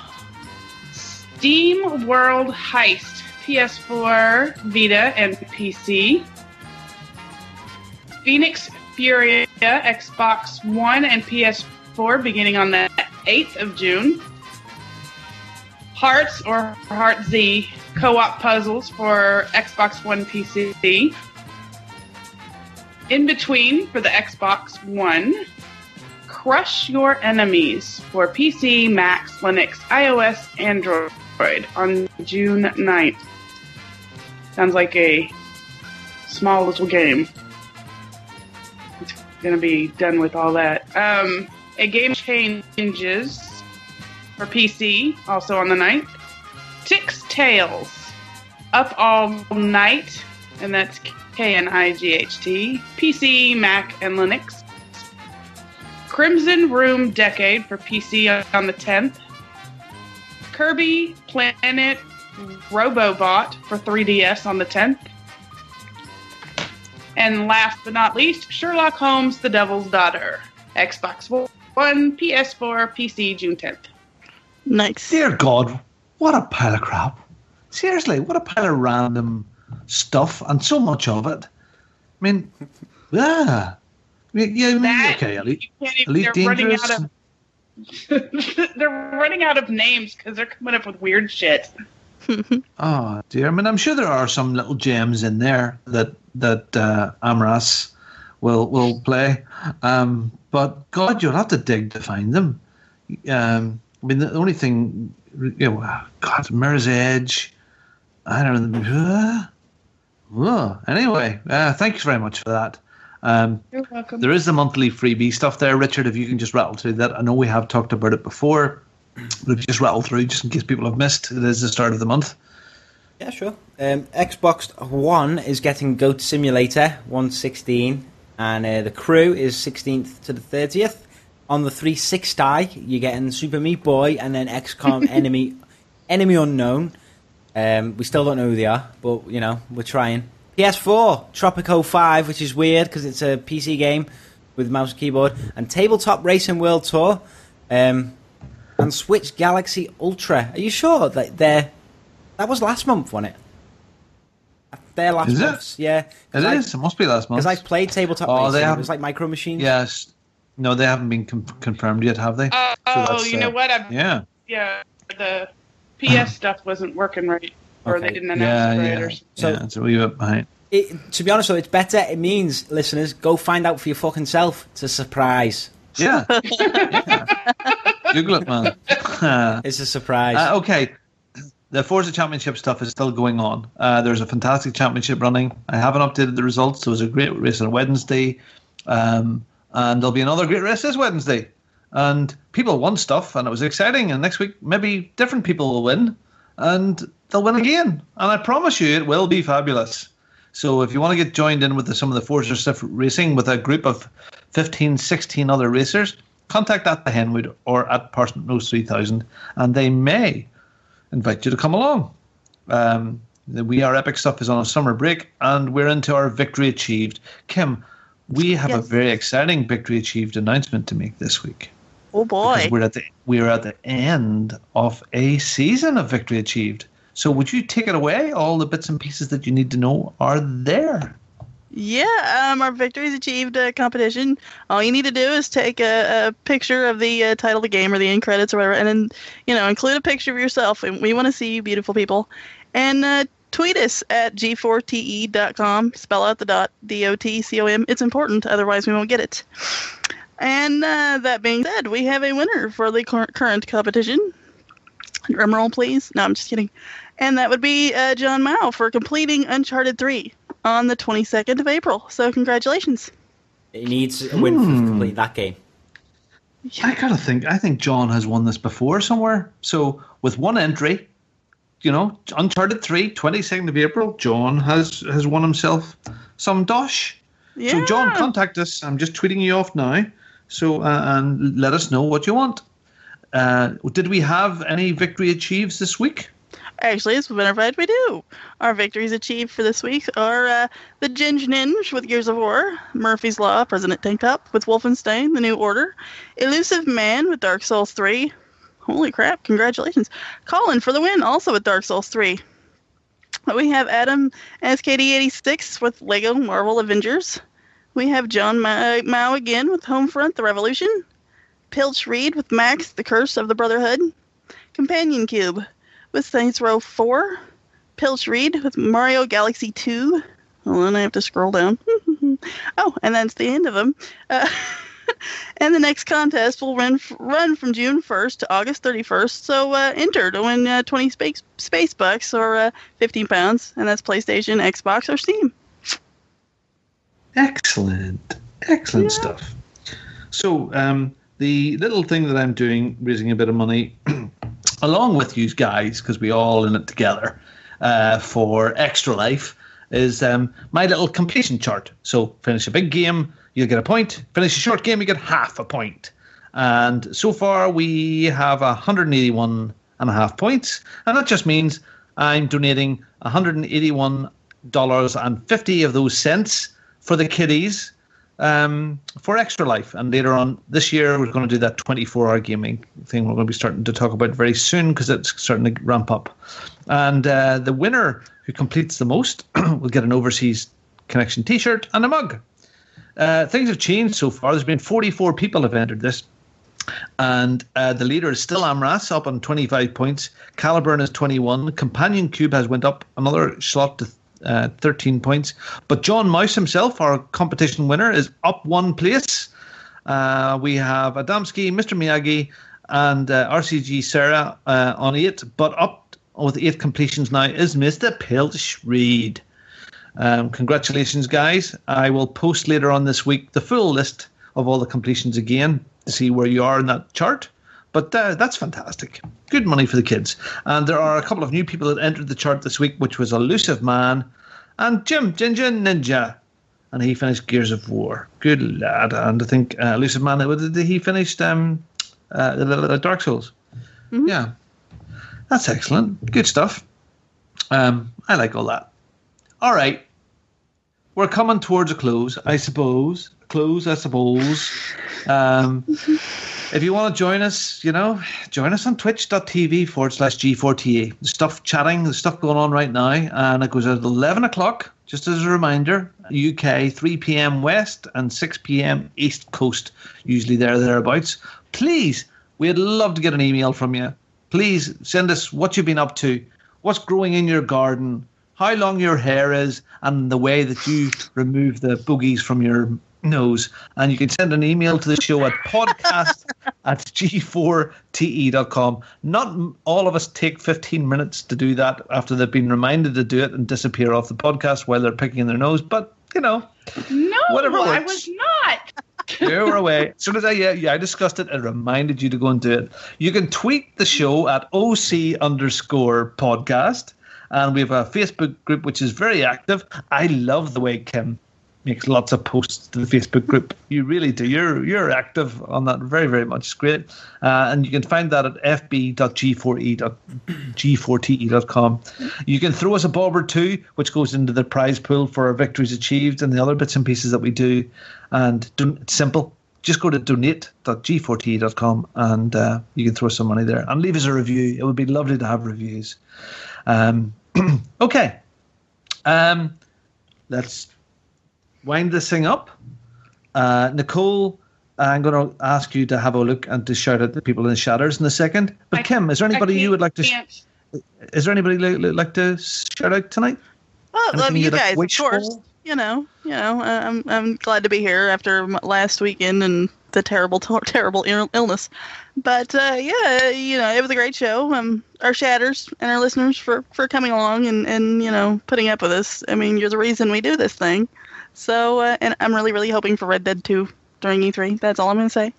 Steam World Heist, P S four, Vita, and P C. Phoenix Furia, Xbox One and P S four, beginning on the eighth of June. Hearts, or Heart Z, co-op puzzles for Xbox One, P C. In Between for the Xbox One. Crush Your Enemies for P C, Mac, Linux, iOS, Android on June ninth. Sounds like a small little game. It's going to be done with all that. Um, a Game Changes for P C, also on the ninth. Tix Tales, Up All Night, and that's K N I G H T. P C, Mac, and Linux. Crimson Room Decade for P C on the tenth. Kirby Planet Robobot for three D S on the tenth. And last but not least, Sherlock Holmes, The Devil's Daughter. Xbox One, P S four, P C, June tenth. Nice. Dear God, what a pile of crap. Seriously, what a pile of random stuff and so much of it. I mean, yeah. Yeah, I mean, That, okay, Elite, you can't even, Elite they're running Dangerous. out of they're running out of names because they're coming up with weird shit. Oh dear! I mean, I'm sure there are some little gems in there that that uh, Amras will will play, um, but God, you'll have to dig to find them. Um, I mean, the only thing, you know, God, Mirror's Edge. I don't know. Oh, anyway, uh, thanks very much for that. Um, You're welcome. there is the monthly freebie stuff there, Richard. If you can just rattle through that, I know we have talked about it before. But if you just rattle through, just in case people have missed, it is the start of the month. Yeah, sure. Um, Xbox One is getting Goat Simulator one sixteen, and uh, the Crew is sixteenth to the thirtieth. On the three sixty, you're getting Super Meat Boy and then X COM Enemy Enemy Unknown. Um, we still don't know who they are, but, you know, we're trying. P S four, Tropico five, which is weird because it's a P C game with mouse and keyboard, and Tabletop Racing World Tour. Um... And Switch Galaxy Ultra. Are you sure that they're... That was last month, wasn't it? They're last Is it? month's, yeah. It I, is. It must be last month. Because I've played Tabletop Oh, Racing. they It have- was like Micro Machines. Yes. No, they haven't been com- confirmed yet, have they? Oh, So that's, you uh, know what? I'm, Yeah. yeah, the P S stuff wasn't working right, or Okay. they didn't Yeah, announce it right, yeah. or something. So- yeah, it's a wee bit behind. It, to be honest, though, it's better. It means, listeners, go find out for your fucking self. It's a surprise. Yeah. Yeah. Google it, man. It's a surprise. Uh, okay. The Forza Championship stuff is still going on. Uh, there's a fantastic championship running. I haven't updated the results. There was a great race on Wednesday. Um, and there'll be another great race this Wednesday. And people won stuff, and it was exciting. And next week, maybe different people will win. And they'll win again. And I promise you, it will be fabulous. So if you want to get joined in with the, some of the Forza stuff racing with a group of fifteen, sixteen other racers, contact at the Henwood or at Parsnip Knows three thousand, and they may invite you to come along. Um, the We Are Epic stuff is on a summer break, and we're into our Victory Achieved. Kim, we have a Yes. very exciting Victory Achieved announcement to make this week. Oh boy. Because we're at the we're at the end of a season of Victory Achieved. So would you take it away? All the bits and pieces that you need to know are there. Yeah, um, our Victories Achieved uh, competition. All you need to do is take a, a picture of the uh, title of the game or the end credits or whatever, and then, you know, include a picture of yourself. And we want to see you, beautiful people. And uh, tweet us at G four T E dot com. Spell out the dot, D O T C O M. It's important, otherwise we won't get it. And uh, that being said, we have a winner for the cur- current competition. Drum roll, please. No, I'm just kidding. And that would be uh, John Mao for completing Uncharted three on the twenty-second of April. So congratulations. It needs a win Hmm. to complete that game. I gotta think. I think John has won this before somewhere. So with one entry, you know, Uncharted three, twenty-second of April, John has has won himself some dosh. Yeah. So John, contact us. I'm just tweeting you off now. So uh, and let us know what you want. Uh, did we have any victory achieves this week? Actually, as a matter of fact, we do. Our victories achieved for this week are uh, the Ginge Ninja with Gears of War, Murphy's Law, President Tank Top with Wolfenstein, The New Order, Elusive Man with Dark Souls three. Holy crap, congratulations. Colin for the win, also with Dark Souls three. We have Adam S K D eighty-six with Lego Marvel Avengers. We have John Ma- Mao again with Homefront, The Revolution. Pilch Reed with Max, The Curse of the Brotherhood. Companion Cube with Saints Row four. Pilch Reed with Mario Galaxy two. Hold on, I have to scroll down. Oh, and that's the end of them. Uh, and the next contest will run f- run from June first to August thirty-first. So uh, enter to win uh, twenty space space bucks or uh, fifteen pounds, and that's PlayStation, Xbox, or Steam. Excellent, excellent Yeah. stuff. So um, the little thing that I'm doing, raising a bit of money, along with you guys, because we all in it together, uh, for Extra Life, is um, my little completion chart. So finish a big game, you'll get a point. Finish a short game, you get half a point. And so far we have one hundred eighty-one and a half points, and that just means I'm donating one hundred eighty-one dollars and fifty of those cents for the kiddies um, for Extra Life. And later on this year, we're going to do that twenty-four hour gaming thing we're going to be starting to talk about very soon because it's starting to ramp up. And uh, the winner who completes the most will get an Overseas Connection t-shirt and a mug. Uh, things have changed so far. There's been forty-four people have entered this. And uh, the leader is still Amras, up on twenty-five points. Caliburn is twenty-one. Companion Cube has went up another slot to uh, thirteen points. But John Mouse himself, our competition winner, is up one place. Uh, we have Adamski, Mister Miyagi, and uh, R C G Sarah uh, on eight. But up with eight completions now is Mister Pilch Reed. Um, congratulations, guys. I will post later on this week the full list of all the completions again to see where you are in that chart. But uh, that's fantastic. Good money for the kids. And there are a couple of new people that entered the chart this week, which was Elusive Man and Jim Ginger Ninja. And he finished Gears of War. Good lad. And I think uh, Elusive Man, he finished um, uh, Dark Souls. Mm-hmm. Yeah. That's excellent. Good stuff. Um, I like all that. All right. We're coming towards a close, I suppose. Close, I suppose. Um, if you want to join us, you know, join us on twitch.tv forward slash G4TA. The stuff chatting, the stuff going on right now. And it goes at eleven o'clock, just as a reminder. U K, three p.m. West and six p.m. East Coast. Usually there, thereabouts. Please, we'd love to get an email from you. Please send us what you've been up to, what's growing in your garden, how long your hair is, and the way that you remove the boogies from your nose. And you can send an email to the show at podcast at G four T E dot com. Not all of us take fifteen minutes to do that after they've been reminded to do it and disappear off the podcast while they're picking their nose. But, you know, no, whatever I works. was not. You were away. As soon as I, yeah, yeah, I discussed it, I reminded you to go and do it. You can tweet the show at O C underscore podcast. And we have a Facebook group which is very active. I love the way Kim makes lots of posts to the Facebook group. You really do. You're you're active on that very, very much. It's great. Uh, and you can find that at f b dot g four e dot g four t e dot com. You can throw us a bob or two, which goes into the prize pool for our victories achieved and the other bits and pieces that we do. And it's simple. Just go to donate dot g four t e dot com and uh, you can throw some money there. And leave us a review. It would be lovely to have reviews. Um, okay. Um, let's wind this thing up. Uh, Nicole, I'm going to ask you to have a look and to shout at the people in the shatters in a second. But I, Kim, is there anybody you would like to? Can't. Is there anybody li- li- like to shout out tonight? Well, Anything love you you'd like guys, to of wish course. for? You know, you know, uh, I'm I'm glad to be here after m- last weekend and the terrible, ter- terrible Ill- illness. But uh, yeah, you know, it was a great show. Um, our shatters and our listeners for, for coming along and, and you know putting up with us. I mean, you're the reason we do this thing. So, uh, and I'm really, really hoping for Red Dead two during E three. That's all I'm going to say.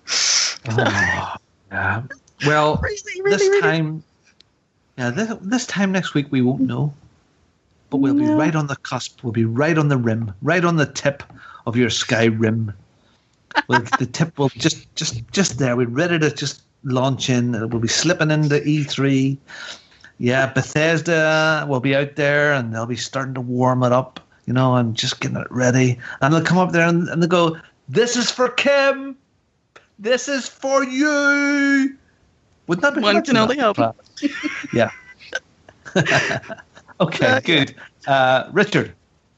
Oh, yeah. Well, Really, really, this really. time, yeah, this, this time next week we won't know, but we'll be No. right on the cusp. We'll be right on the rim, right on the tip of your sky rim. Well, the tip will just, just, just there. We're ready to just launch in. We'll be slipping into E three. Yeah, Bethesda will be out there, and they'll be starting to warm it up. You know, and just getting it ready. And they'll come up there and, and they'll go, "This is for Kim. This is for you." Wouldn't that be One can only hope. Yeah. Okay, Uh, good. Uh, Richard.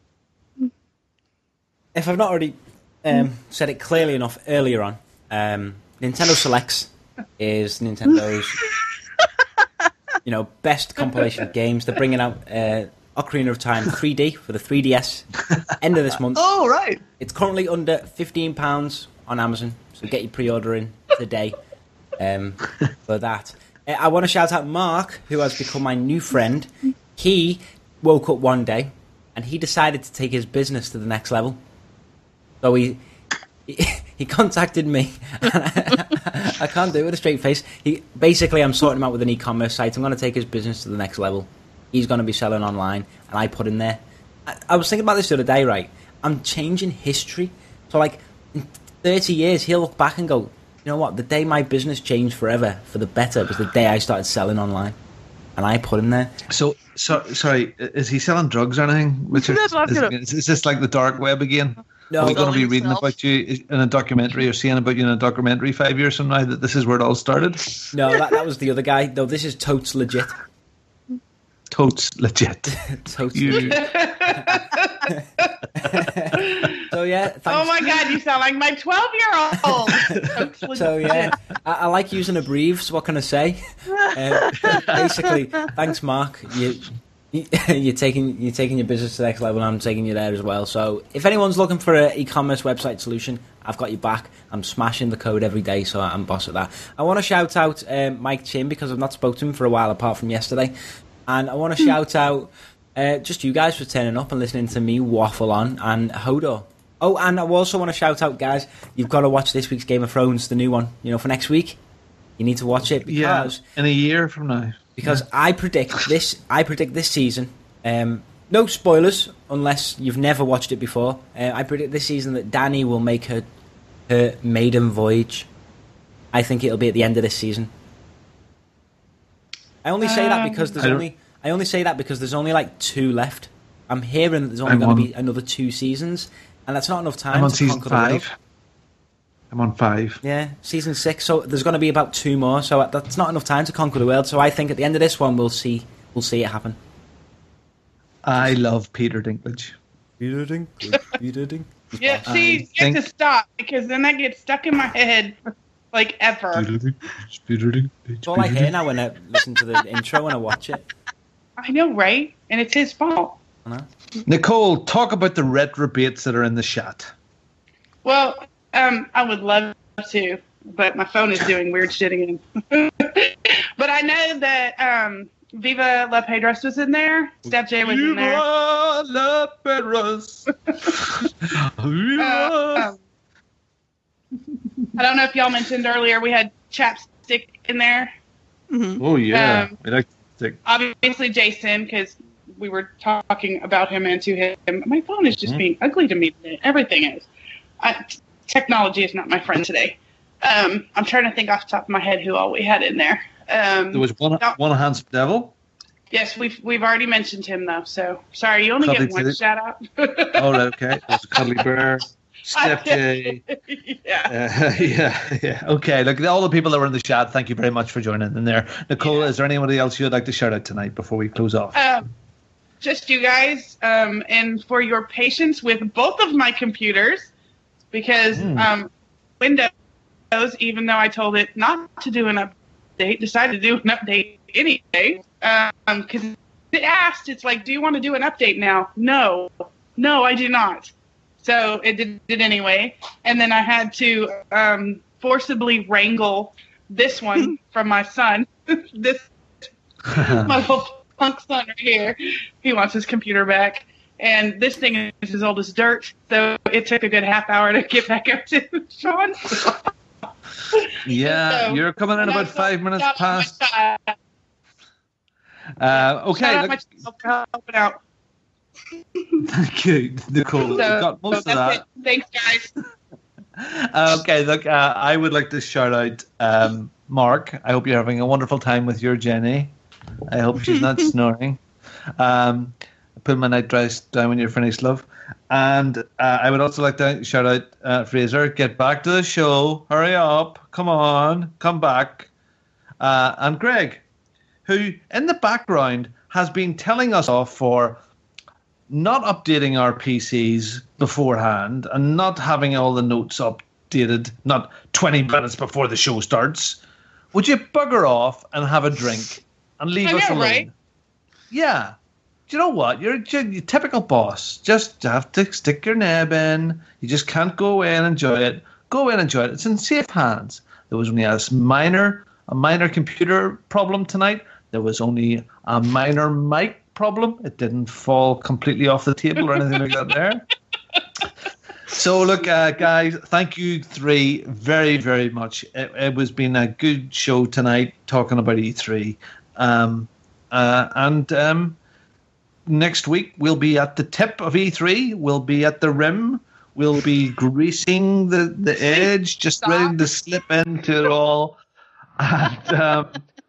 If I've not already um, said it clearly enough earlier on, um, Nintendo Selects is Nintendo's, you know, best compilation of games. They're bringing out uh, Ocarina of Time three D for the three D S end of this month. Oh, right. It's currently under fifteen pounds on Amazon, so get your pre-order in today um, for that. Uh, I want to shout out Mark, who has become my new friend. He woke up one day and he decided to take his business to the next level. So he he, he contacted me. And I, I can't do it with a straight face. He basically, I'm sorting him out with an e-commerce site. I'm going to take his business to the next level. He's going to be selling online, and I put in there. I, I was thinking about this the other day, right? I'm changing history. So, like, in thirty years, he'll look back and go, you know what? The day my business changed forever for the better was the day I started selling online. And I put him there. So, so sorry, is he selling drugs or anything, Richard? That's what I was is, gonna- is, is this like the dark web again? No, Are we going to be Selling reading itself. about you in a documentary or seeing about you in a documentary five years from now that this is where it all started? no, that, that was the other guy. No, this is totes legit. Totes legit. Totes You- legit. So yeah, thanks. Oh my god, you sound like my twelve-year-old. So yeah, I, I like using abbreves. What can I say? Uh, basically, thanks, Mark. You, you you're taking you're taking your business to the next level. And I'm taking you there as well. So if anyone's looking for an e-commerce website solution, I've got your back. I'm smashing the code every day, so I'm boss at that. I want to shout out um, Mike Chin because I've not spoken to him for a while, apart from yesterday, and I want to shout out uh, just you guys for turning up and listening to me waffle on, and Hodor. Oh, and I also want to shout out, guys, you've got to watch this week's Game of Thrones, the new one, you know, for next week. You need to watch it Yeah, because in a year from now. because I predict this I predict this season, um, no spoilers unless you've never watched it before, uh, I predict this season that Dany will make her, her maiden voyage. I think it'll be at the end of this season. I only say that because there's I don't- only I only say that because there's only like two left. I'm hearing that there's only I'm going to on- be another two seasons, and that's not enough time I'm on to season conquer the world. five. I'm on five. Yeah, season six. So there's going to be about two more. So that's not enough time to conquer the world. So I think at the end of this one, we'll see. We'll see it happen. I love Peter Dinklage. Peter Dinklage. Peter Dinklage. Yeah, see, you think- have to stop because then that gets stuck in my head like ever. Peter Dinklage. That's all I hear now when I listen to the intro and I watch it. I know, right? And it's his fault. I know. Nicole, talk about the retrobates that are in the chat. Well, um, I would love to, but my phone is doing weird shit again. But I know that um, Viva La Pedros was in there. Steph J was in there. Viva la Pedros. Viva. Uh, um, I don't know if y'all mentioned earlier we had Chapstick in there. Mhm. Oh yeah, um, we like to Obviously Jason, because we were talking about him and to him. My phone is just Mhm. being ugly to me today. Everything is. I, t- technology is not my friend today. Um, I'm trying to think off the top of my head who all we had in there. Um, There was one no. one handsome devil. yes, we've we've already mentioned him though. So sorry, you only Cuddly get one titty. shout out. Oh, right, okay. There's a cuddly bear. Steph J. yeah. Uh, yeah, yeah. Okay, look, all the people that were in the chat, thank you very much for joining in there. Nicole, Yeah. is there anybody else you'd like to shout out tonight before we close off? Um, just you guys, um, and for your patience with both of my computers, because Mm. um, Windows, even though I told it not to do an update, decided to do an update anyway. Um, because it asked, it's like, do you want to do an update now? No, no, I do not. So it did it anyway, and then I had to um, forcibly wrangle this one from my son. this my little punk son right here. He wants his computer back. And this thing is as old as dirt, so it took a good half hour to get back up to Sean. Yeah, So, you're coming in and about I five minutes shout out past. my child. Uh, okay, Shout out look, my child for helping out. thank you, Nicole. So, we got most so of that's that. it. Thanks, guys. Uh, okay, look, uh, I would like to shout out um, Mark. I hope you're having a wonderful time with your Jenny. I hope she's not snoring. Um, put my night dress down when you're finished, love. And uh, I would also like to shout out uh, Fraser. Get back to the show. Hurry up. Come on. Come back. Uh, and Greg, who in the background has been telling us off for not updating our P Cs beforehand and not having all the notes updated, not twenty minutes before the show starts. Would you bugger off and have a drink and leave I us know, alone? right? Yeah. Do you know what? You're a you're a typical boss. Just have to stick your neb in. You just can't go away and enjoy it. Go away and enjoy it. It's in safe hands. There was only a minor, a minor computer problem tonight. There was only a minor mic problem. It didn't fall completely off the table or anything like that there. So look, uh, guys, thank you three very, very much. It, it was been a good show tonight talking about E three. Um, uh, and um, next week we'll be at the tip of E three. We'll be at the rim. We'll be greasing the, the edge, just ready to slip into it all. And um,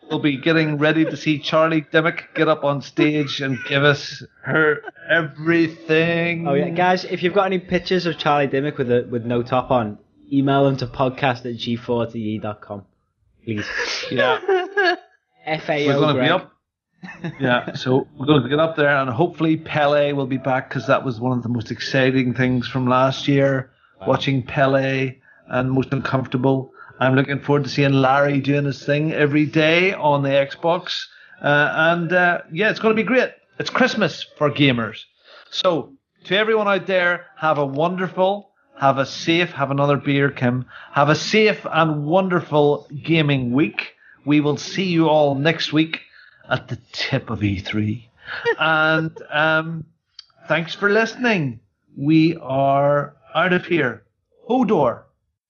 we'll be getting ready to see Charlie Dimmock get up on stage and give us her everything. Oh yeah, guys! If you've got any pictures of Charlie Dimmock with a, with no top on, email them to podcast at g forty e dot com, please. Yeah. F A O. We're going to Greg. be up. Yeah, so we're going to get up there, and hopefully Pele will be back, because that was one of the most exciting things from last year. Wow. Watching Pele and Most Uncomfortable. I'm looking forward to seeing Larry doing his thing every day on the Xbox. Uh, and uh, yeah, it's going to be great. It's Christmas for gamers. So to everyone out there, have a wonderful, have a safe, have another beer, Kim. Have a safe and wonderful gaming week. We will see you all next week at the tip of E three. And um, thanks for listening. We are out of here. Hodor.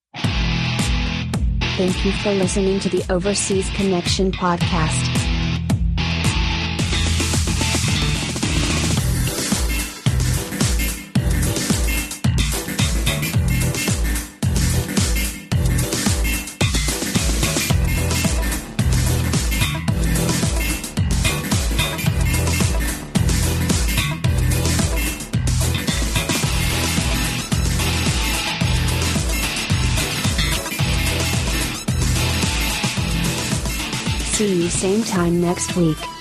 Thank you for listening to the Overseas Connection podcast. See you same time next week.